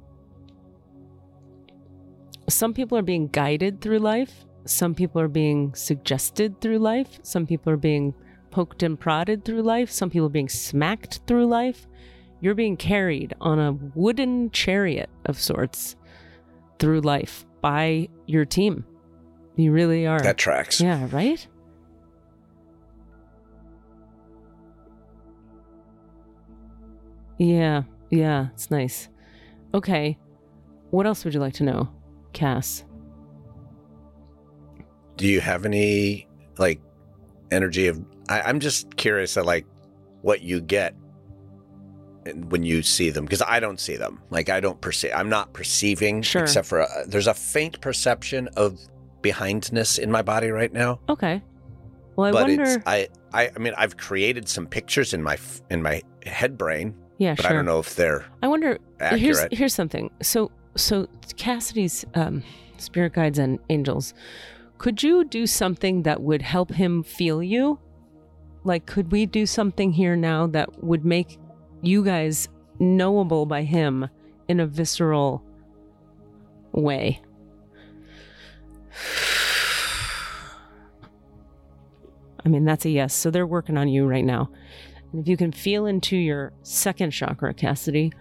Some people are being guided through life. Some people are being suggested through life. Some people are being poked and prodded through life. Some people are being smacked through life. You're being carried on a wooden chariot of sorts through life by your team. You really are. That tracks. Yeah, right? Yeah, yeah, it's nice. Okay, what else would you like to know, Cass? Do you have any, like, energy of... I, I'm just curious at, like, what you get when you see them, because I don't see them. Like, I don't perceive... I'm not perceiving, sure. except for... A, there's a faint perception of behindness in my body right now. Okay. Well, I but wonder... It's, I, I, I mean, I've created some pictures in my in my head brain. Yeah, but sure. I don't know if they're I wonder... accurate. Here's, here's something. So, so Cassidy's um, spirit guides and angels... Could you do something that would help him feel you? Like, could we do something here now that would make you guys knowable by him in a visceral way? I mean, that's a yes. So they're working on you right now. And if you can feel into your second chakra, Cassidy...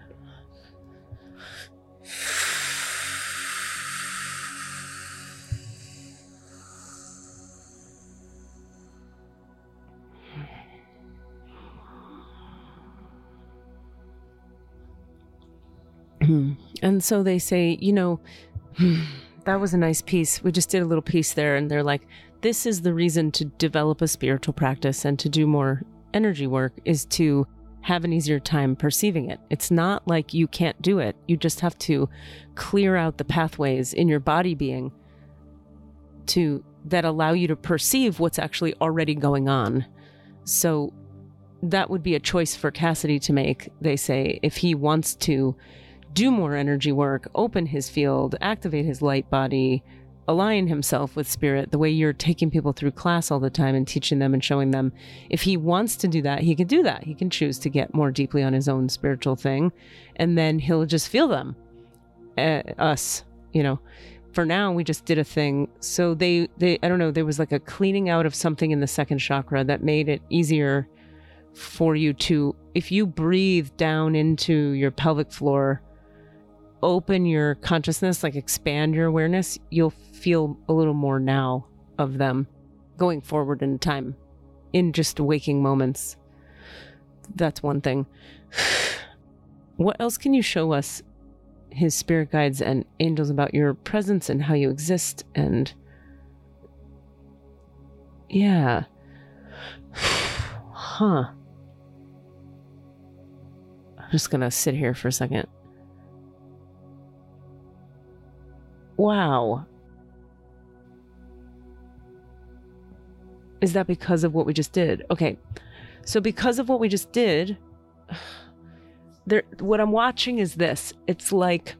And so they say, you know, that was a nice piece. We just did a little piece there. And they're like, this is the reason to develop a spiritual practice and to do more energy work is to have an easier time perceiving it. It's not like you can't do it. You just have to clear out the pathways in your body being to that allow you to perceive what's actually already going on. So that would be a choice for Cassidy to make, they say, if he wants to do more energy work, open his field, activate his light body, align himself with spirit, the way you're taking people through class all the time and teaching them and showing them. If he wants to do that, he can do that. He can choose to get more deeply on his own spiritual thing, and then he'll just feel them. Uh, us, you know. For now, we just did a thing. So they, they, I don't know, there was like a cleaning out of something in the second chakra that made it easier for you to, if you breathe down into your pelvic floor, open your consciousness, like expand your awareness, you'll feel a little more now of them going forward in time, in just waking moments. That's one thing. What else can you show us, his spirit guides and angels, about your presence and how you exist? And yeah. Huh. I'm just gonna sit here for a second. Wow. Is that because of what we just did? Okay. So because of what we just did, there, what I'm watching is this. It's like,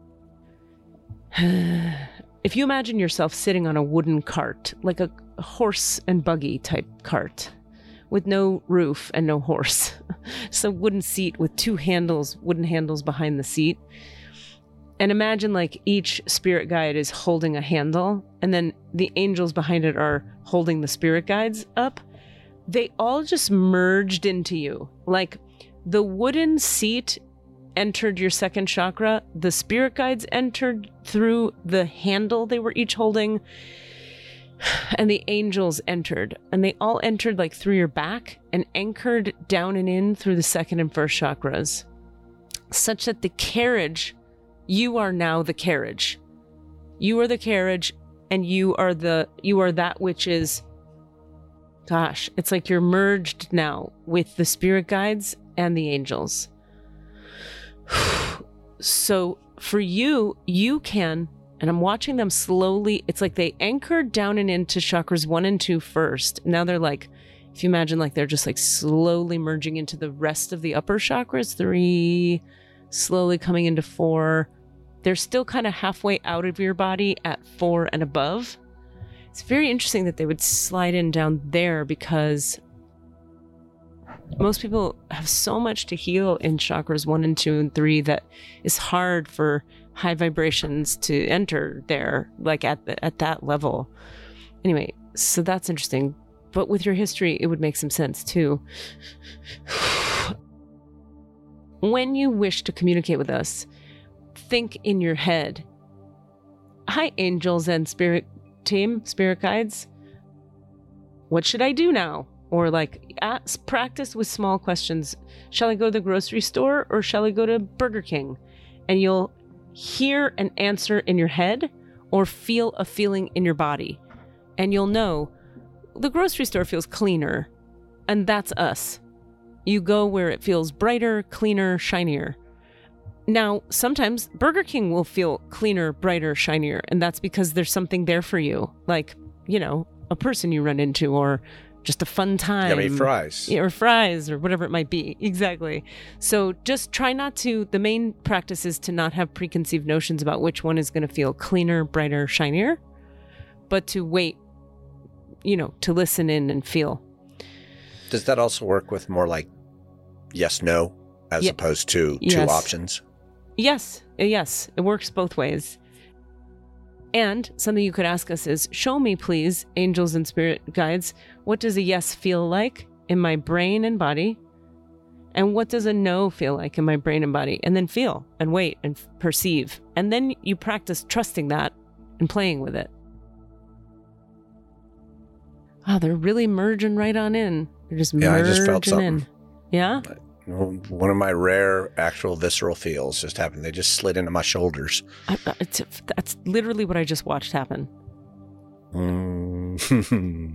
if you imagine yourself sitting on a wooden cart, like a horse and buggy type cart, with no roof and no horse. So wooden seat with two handles, wooden handles behind the seat. And imagine like each spirit guide is holding a handle, and then the angels behind it are holding the spirit guides up. They all just merged into you. Like the wooden seat entered your second chakra, the spirit guides entered through the handle they were each holding, and the angels entered. And they all entered like through your back and anchored down and in through the second and first chakras, such that the carriage, you are now the carriage. You are the carriage, and you are the you are that which is, gosh, it's like you're merged now with the spirit guides and the angels. So for you, you can, and I'm watching them slowly, it's like they anchored down and into chakras one and two first. Now they're like, if you imagine like they're just like slowly merging into the rest of the upper chakras, three, slowly coming into four. They're still kind of halfway out of your body at four and above. It's very interesting that they would slide in down there, because most people have so much to heal in chakras one and two and three that it's hard for high vibrations to enter there, like at the, at that level. Anyway, so that's interesting. But with your history, it would make some sense too. When you wish to communicate with us, think in your head, hi, angels and spirit team, spirit guides. What should I do now? Or like, ask, practice with small questions. Shall I go to the grocery store or shall I go to Burger King? And you'll hear an answer in your head or feel a feeling in your body. And you'll know the grocery store feels cleaner. And that's us. You go where it feels brighter, cleaner, shinier. Now, sometimes Burger King will feel cleaner, brighter, shinier, and that's because there's something there for you, like, you know, a person you run into, or just a fun time. Yummy fries. Or fries, or whatever it might be. Exactly. So just try not to, the main practice is to not have preconceived notions about which one is going to feel cleaner, brighter, shinier, but to wait, you know, to listen in and feel. Does that also work with more like yes, no, as yeah. opposed to yes. two options? Yes, yes, it works both ways. And something you could ask us is, show me, please, angels and spirit guides, what does a yes feel like in my brain and body? And what does a no feel like in my brain and body? And then feel and wait and f- perceive. And then you practice trusting that and playing with it. Wow, they're really merging right on in. They're just yeah, merging I just felt something. in. Yeah? One of my rare actual visceral feels just happened. They just slid into my shoulders. I, it's, that's literally what I just watched happen. Mm.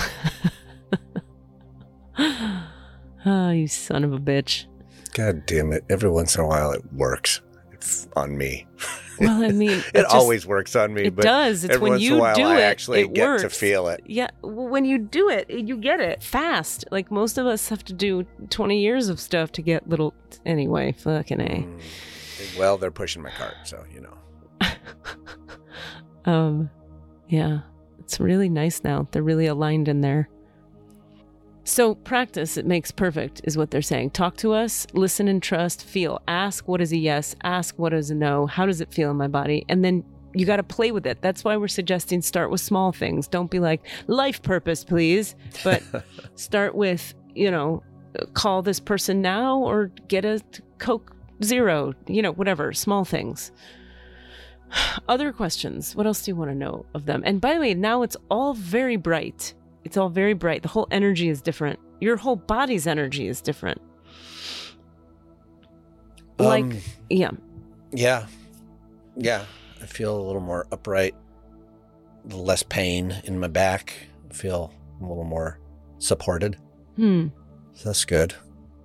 Oh, you son of a bitch. God damn it. Every once in a while it works. It's on me. Well, I mean, it, it just, always works on me. It but does. It's every when once you in a while, do I it, actually it get works. to feel it. Yeah, when you do it, you get it fast. Like most of us have to do twenty years of stuff to get little. Anyway, fucking A. Mm. Well, they're pushing my cart, so you know. um, yeah, it's really nice now. They're really aligned in there. So practice, it makes perfect, is what they're saying. Talk to us, listen and trust, feel. Ask what is a yes, ask what is a no, how does it feel in my body? And then you got to play with it. That's why we're suggesting start with small things. Don't be like, life purpose, please. But start with, you know, call this person now or get a Coke zero, you know, whatever, small things. Other questions. What else do you want to know of them? And by the way, now it's all very bright. It's all very bright. The whole energy is different. Your whole body's energy is different. Like, Um, yeah. Yeah. Yeah. I feel a little more upright, a little less pain in my back. I feel a little more supported. Hmm. So that's good.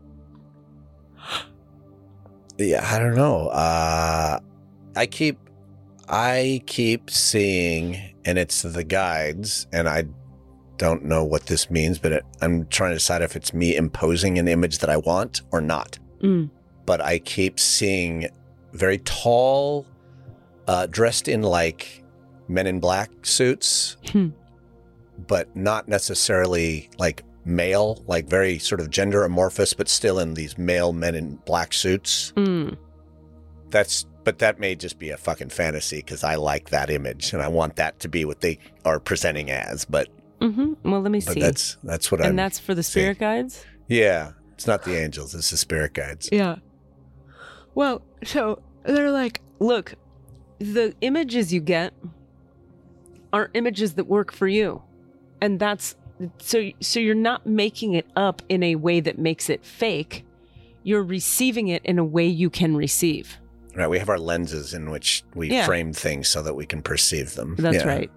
Yeah, I don't know. Uh, I keep, I keep seeing, and it's the guides, and I don't know what this means, but it, I'm trying to decide if it's me imposing an image that I want or not. Mm. But I keep seeing very tall, uh, dressed in like Men in Black suits, Hmm. but not necessarily like male, like very sort of gender amorphous, but still in these male Men in Black suits. Mm. That's, but that may just be a fucking fantasy because I like that image and I want that to be what they are presenting as. But, Mm-hmm. Well, let me but see. that's that's what I'm. and that's for the spirit seeing. guides? Yeah, it's not the angels; it's the spirit guides. Yeah. Well, so they're like, look, the images you get are images that work for you. And that's so so you're not making it up in a way that makes it fake. You're receiving it in a way you can receive. Right, we have our lenses in which we Yeah. frame things so that we can perceive them. That's Yeah. right.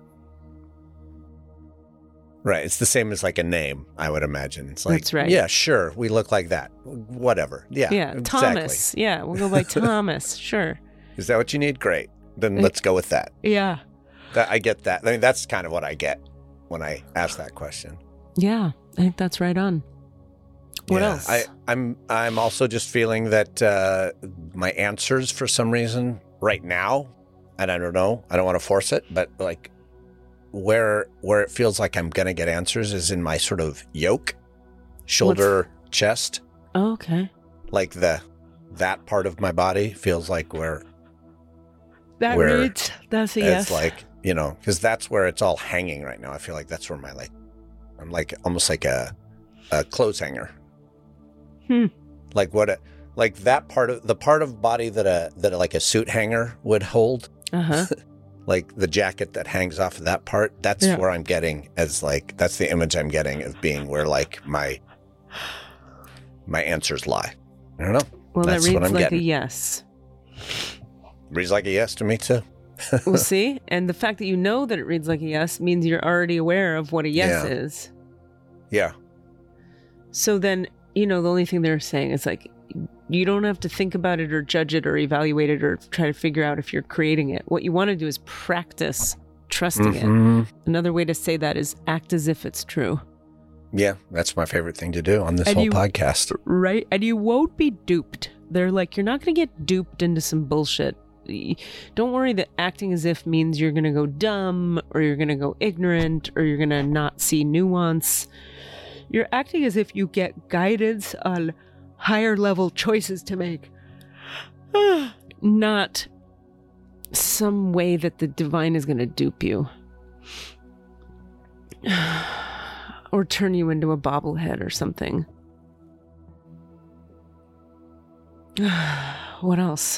Right, it's the same as like a name, I would imagine. It's like, That's right. yeah, sure, we look like that. Whatever. Yeah, Yeah, exactly. Thomas. Yeah, we'll go by Thomas. Sure. Is that what you need? Great. Then let's go with that. Yeah. That I get that. I mean, that's kind of what I get when I ask that question. Yeah, I think that's right on. What Yeah, else? I, I'm I'm also just feeling that uh, my answers for some reason right now, and I don't know, I don't want to force it, but like where where it feels like I'm gonna get answers is in my sort of yoke, shoulder, chest, Oh, okay. like the that part of my body feels like where That Where reads. That's a it's yes. like, you know, because that's where it's all hanging right now. I feel like that's where my like I'm like almost like a a clothes hanger. Hmm. Like what a like that part of the part of body that a that a, like a suit hanger would hold, Uh-huh. like the jacket that hangs off of that part. That's Yeah. where I'm getting as like that's the image I'm getting of being where like my my answers lie. I don't know. Well, That's that what reads I'm like getting. a yes. Reads like a yes to me too. We'll see. And the fact that you know that it reads like a yes means you're already aware of what a yes Yeah. is. Yeah. So then, you know, the only thing they're saying is like, you don't have to think about it or judge it or evaluate it or try to figure out if you're creating it. What you want to do is practice trusting it. Mhm. Another way to say that is act as if it's true. Yeah, that's my favorite thing to do on this And whole you- podcast. Right? And you won't be duped. They're like, you're not going to get duped into some bullshit. Y- Don't worry that acting as if means you're going to go dumb or you're going to go ignorant or you're going to not see nuance. You're acting as if you get guidance on higher level choices to make. Not some way that the divine is going to dupe you. Or turn you into a bobblehead or something. What else?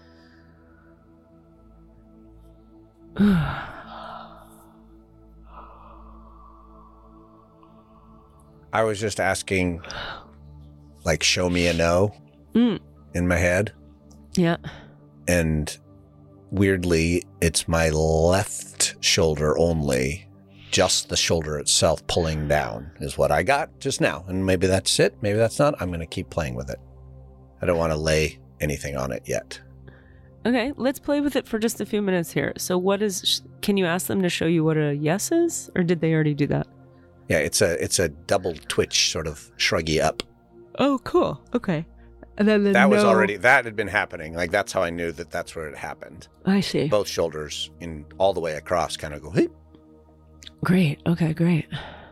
I was just asking, like, show me a no Mm. in my head. Yeah. And weirdly, it's my left shoulder only, just the shoulder itself pulling down is what I got just now. And maybe that's it. Maybe that's not. I'm going to keep playing with it. I don't want to lay anything on it yet. Okay, let's play with it for just a few minutes here. So what is, can you ask them to show you what a yes is? Or did they already do that? Yeah, it's a it's a double twitch sort of shruggy up. Oh, cool. Okay. And then the That was no- already, that had been happening. Like, that's how I knew that that's where it happened. I see. Both shoulders in all the way across kind of go, hey. Great. Okay, great.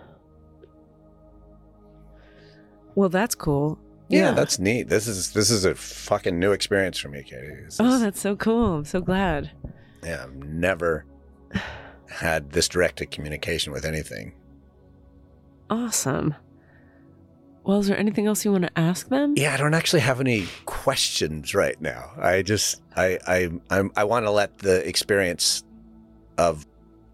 Well, that's cool. Yeah, that's neat. This is this is a fucking new experience for me, Katie. This Oh, is- that's so cool. I'm so glad. Yeah, I've never had this direct communication with anything. Awesome. Well, is there anything else you want to ask them? Yeah, I don't actually have any questions right now. I just I I I'm, I want to let the experience of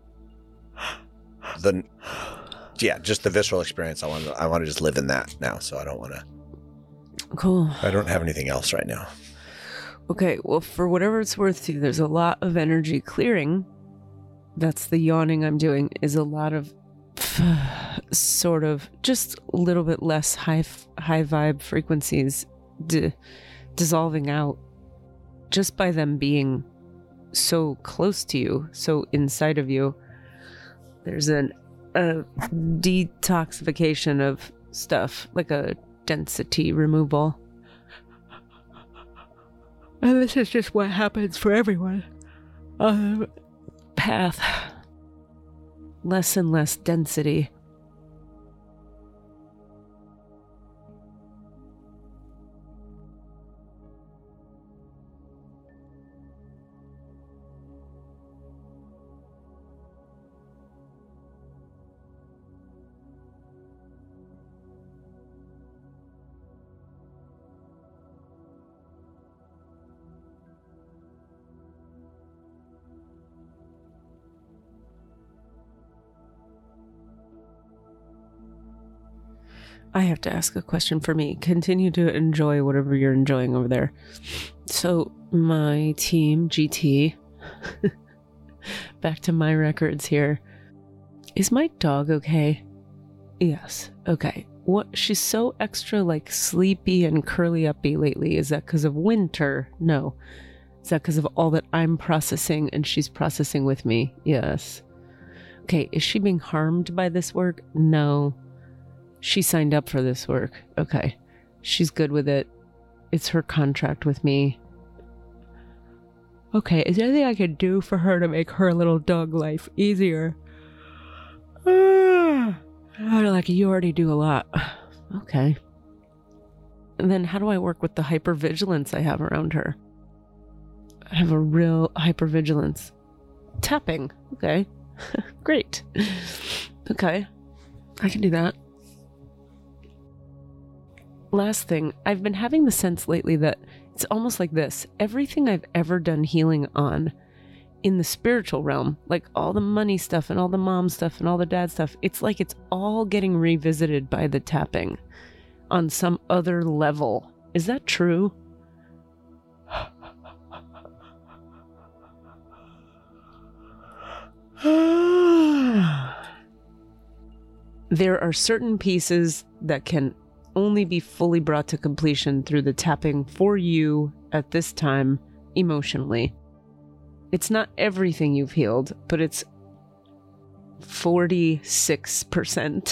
the yeah, just the visceral experience. I want to I want to just live in that now. So I don't want to. Cool. I don't have anything else right now. Okay, well, for whatever it's worth to you, there's a lot of energy clearing. That's the yawning I'm doing, is a lot of sort of just a little bit less high high vibe frequencies d- dissolving out just by them being so close to you, so inside of you. There's an, a detoxification of stuff, like a density removal. And this is just what happens for everyone. Um, path. Less and less density. I have to ask a question for me. Continue to enjoy whatever you're enjoying over there. So, my team, G T, back to my records here. Is my dog okay? Yes. Okay. What? She's so extra, like, sleepy and curly-uppy lately. Is that because of winter? No. Is that because of all that I'm processing and she's processing with me? Yes. Okay. Is she being harmed by this work? No. She signed up for this work. Okay. She's good with it. It's her contract with me. Okay. Is there anything I could do for her to make her little dog life easier? Uh, like, you already do a lot. Okay. And then how do I work with the hypervigilance I have around her? I have a real hypervigilance. Tapping. Okay. Great. Okay. I can do that. Last thing, I've been having the sense lately that it's almost like this. Everything I've ever done healing on in the spiritual realm, like all the money stuff and all the mom stuff and all the dad stuff, it's like it's all getting revisited by the tapping on some other level. Is that true? There are certain pieces that can only be fully brought to completion through the tapping for you at this time emotionally. It's not everything you've healed, but it's forty-six percent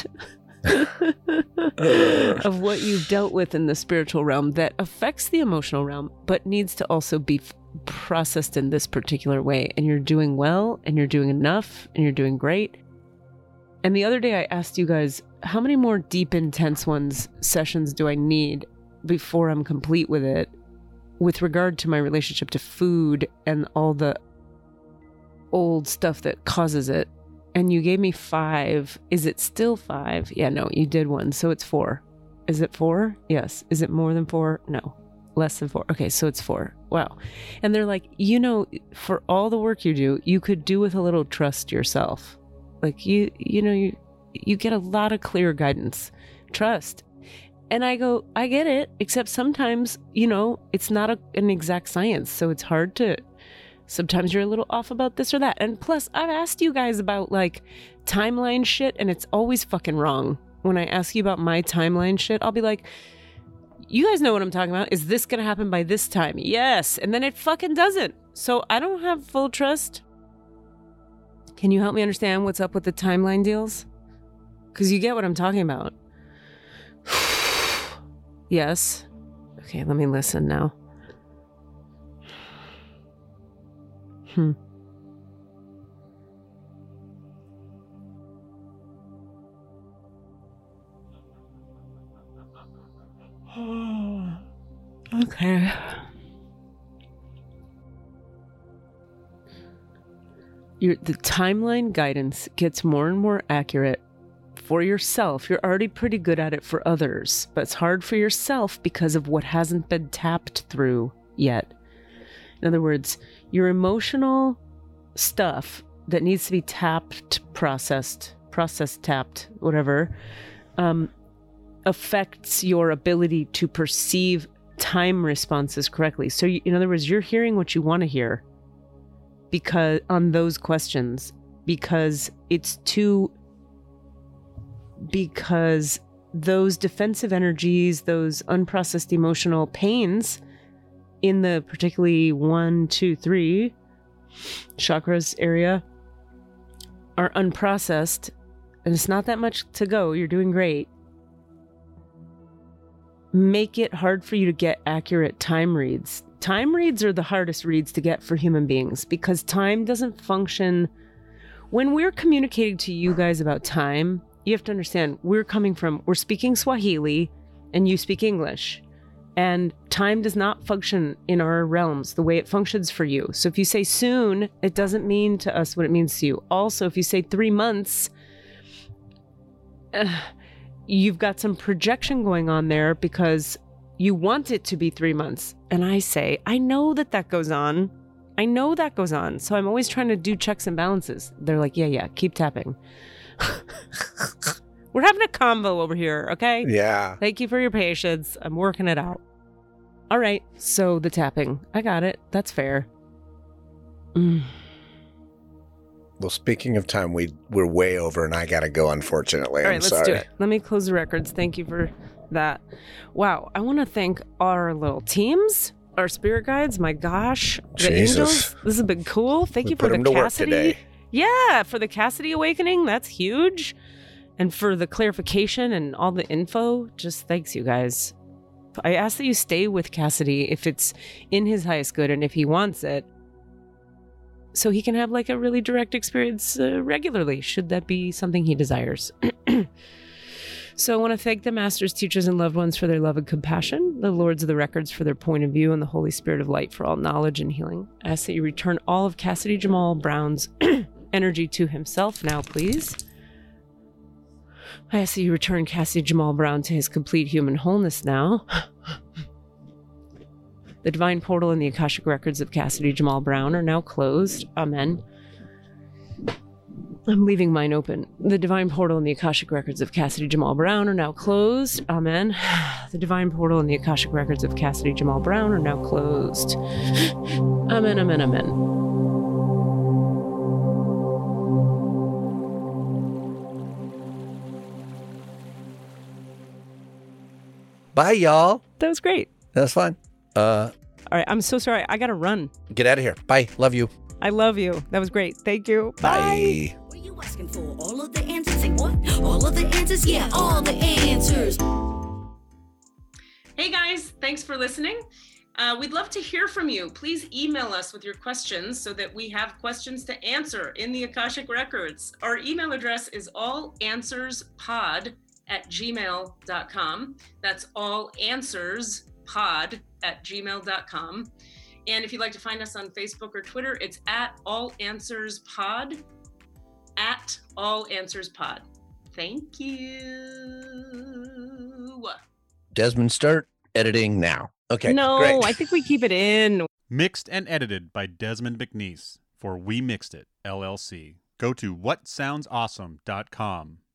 of what you've dealt with in the spiritual realm that affects the emotional realm, but needs to also be f- processed in this particular way. And you're doing well, and you're doing enough, and you're doing great. And the other day I asked you guys, how many more deep, intense ones, sessions do I need before I'm complete with it with regard to my relationship to food and all the old stuff that causes it? And you gave me five. Is it still five? Yeah, no, you did one. So it's four. Is it four? Yes. Is it more than four? No. Less than four. Okay, so it's four. Wow. And they're like, you know, for all the work you do, you could do with a little trust yourself. Like, you, you know, you, you get a lot of clear guidance. Trust. And I go, I get it, except sometimes, you know, it's not a, an exact science. So it's hard to, sometimes you're a little off about this or that. And plus, I've asked you guys about, like, timeline shit, and it's always fucking wrong. When I ask you about my timeline shit, I'll be like, you guys know what I'm talking about. Is this going to happen by this time? Yes. And then it fucking doesn't. So I don't have full trust. Can you help me understand what's up with the timeline deals? Because you get what I'm talking about. Yes. Okay, let me listen now. Hmm. Okay. Your, the timeline guidance gets more and more accurate for yourself. You're already pretty good at it for others, but it's hard for yourself because of what hasn't been tapped through yet. In other words, your emotional stuff that needs to be tapped, processed, processed, tapped, whatever, um, affects your ability to perceive time responses correctly. So, you, in other words, you're hearing what you want to hear because on those questions, because it's too, because those defensive energies, those unprocessed emotional pains in the particularly one, two, three chakras area are unprocessed, and it's not that much to go. You're doing great. Make it hard for you to get accurate time reads. Time reads are the hardest reads to get for human beings because time doesn't function. When we're communicating to you guys about time, you have to understand we're coming from, we're speaking Swahili and you speak English. And time does not function in our realms the way it functions for you. So if you say soon, it doesn't mean to us what it means to you. Also, if you say three months, uh, you've got some projection going on there because you want it to be three months. And I say, I know that that goes on. I know that goes on. So I'm always trying to do checks and balances. They're like, yeah, yeah, keep tapping. We're having a combo over here, okay? Yeah. Thank you for your patience. I'm working it out. All right, so the tapping. I got it. That's fair. Mm. Well, speaking of time, we, we're way over and I got to go, unfortunately. All right, I'm let's sorry. do it. Let me close the records. Thank you for that. Wow, I want to thank our little teams, our spirit guides. My gosh, the Jesus. angels. This has been cool. Thank We you put for the them to work Cassidy. today. Yeah, for the Cassidy awakening. That's huge. And for the clarification and all the info, just thanks, you guys. I ask that you stay with Cassidy if it's in his highest good and if he wants it, so he can have like a really direct experience uh, regularly, should that be something he desires. So I want to thank the masters, teachers, and loved ones for their love and compassion, the lords of the records for their point of view, and the Holy Spirit of light for all knowledge and healing. I ask that you return all of Cassidy Jamal Brown's energy to himself now, please. I ask that you return Cassidy Jamal Brown to his complete human wholeness now. The divine portal and the Akashic records of Cassidy Jamal Brown are now closed. Amen. I'm leaving mine open. The divine portal and the Akashic records of Cassidy Jamal Brown are now closed. Amen. The divine portal and the Akashic records of Cassidy Jamal Brown are now closed. Amen, amen, amen. Bye, y'all. That was great. That was fun. Uh, All right, I'm so sorry. I gotta run. get out of here. Bye. Love you. I love you. That was great. Thank you. Bye. What are you asking for? All of the answers? Say what? All of the answers? Yeah, all the answers. Hey guys, thanks for listening. Uh, we'd love to hear from you. Please email us with your questions so that we have questions to answer in the Akashic Records. Our email address is allanswerspod at gmail dot com. That's allanswerspod at gmail dot com. And if you'd like to find us on Facebook or Twitter, it's at allanswerspod, at allanswerspod. Thank you. Desmond, start editing now. Okay. No, great. I think we keep it in. Mixed and edited by Desmond McNeese for We Mixed It, L L C. Go to what sounds awesome dot com.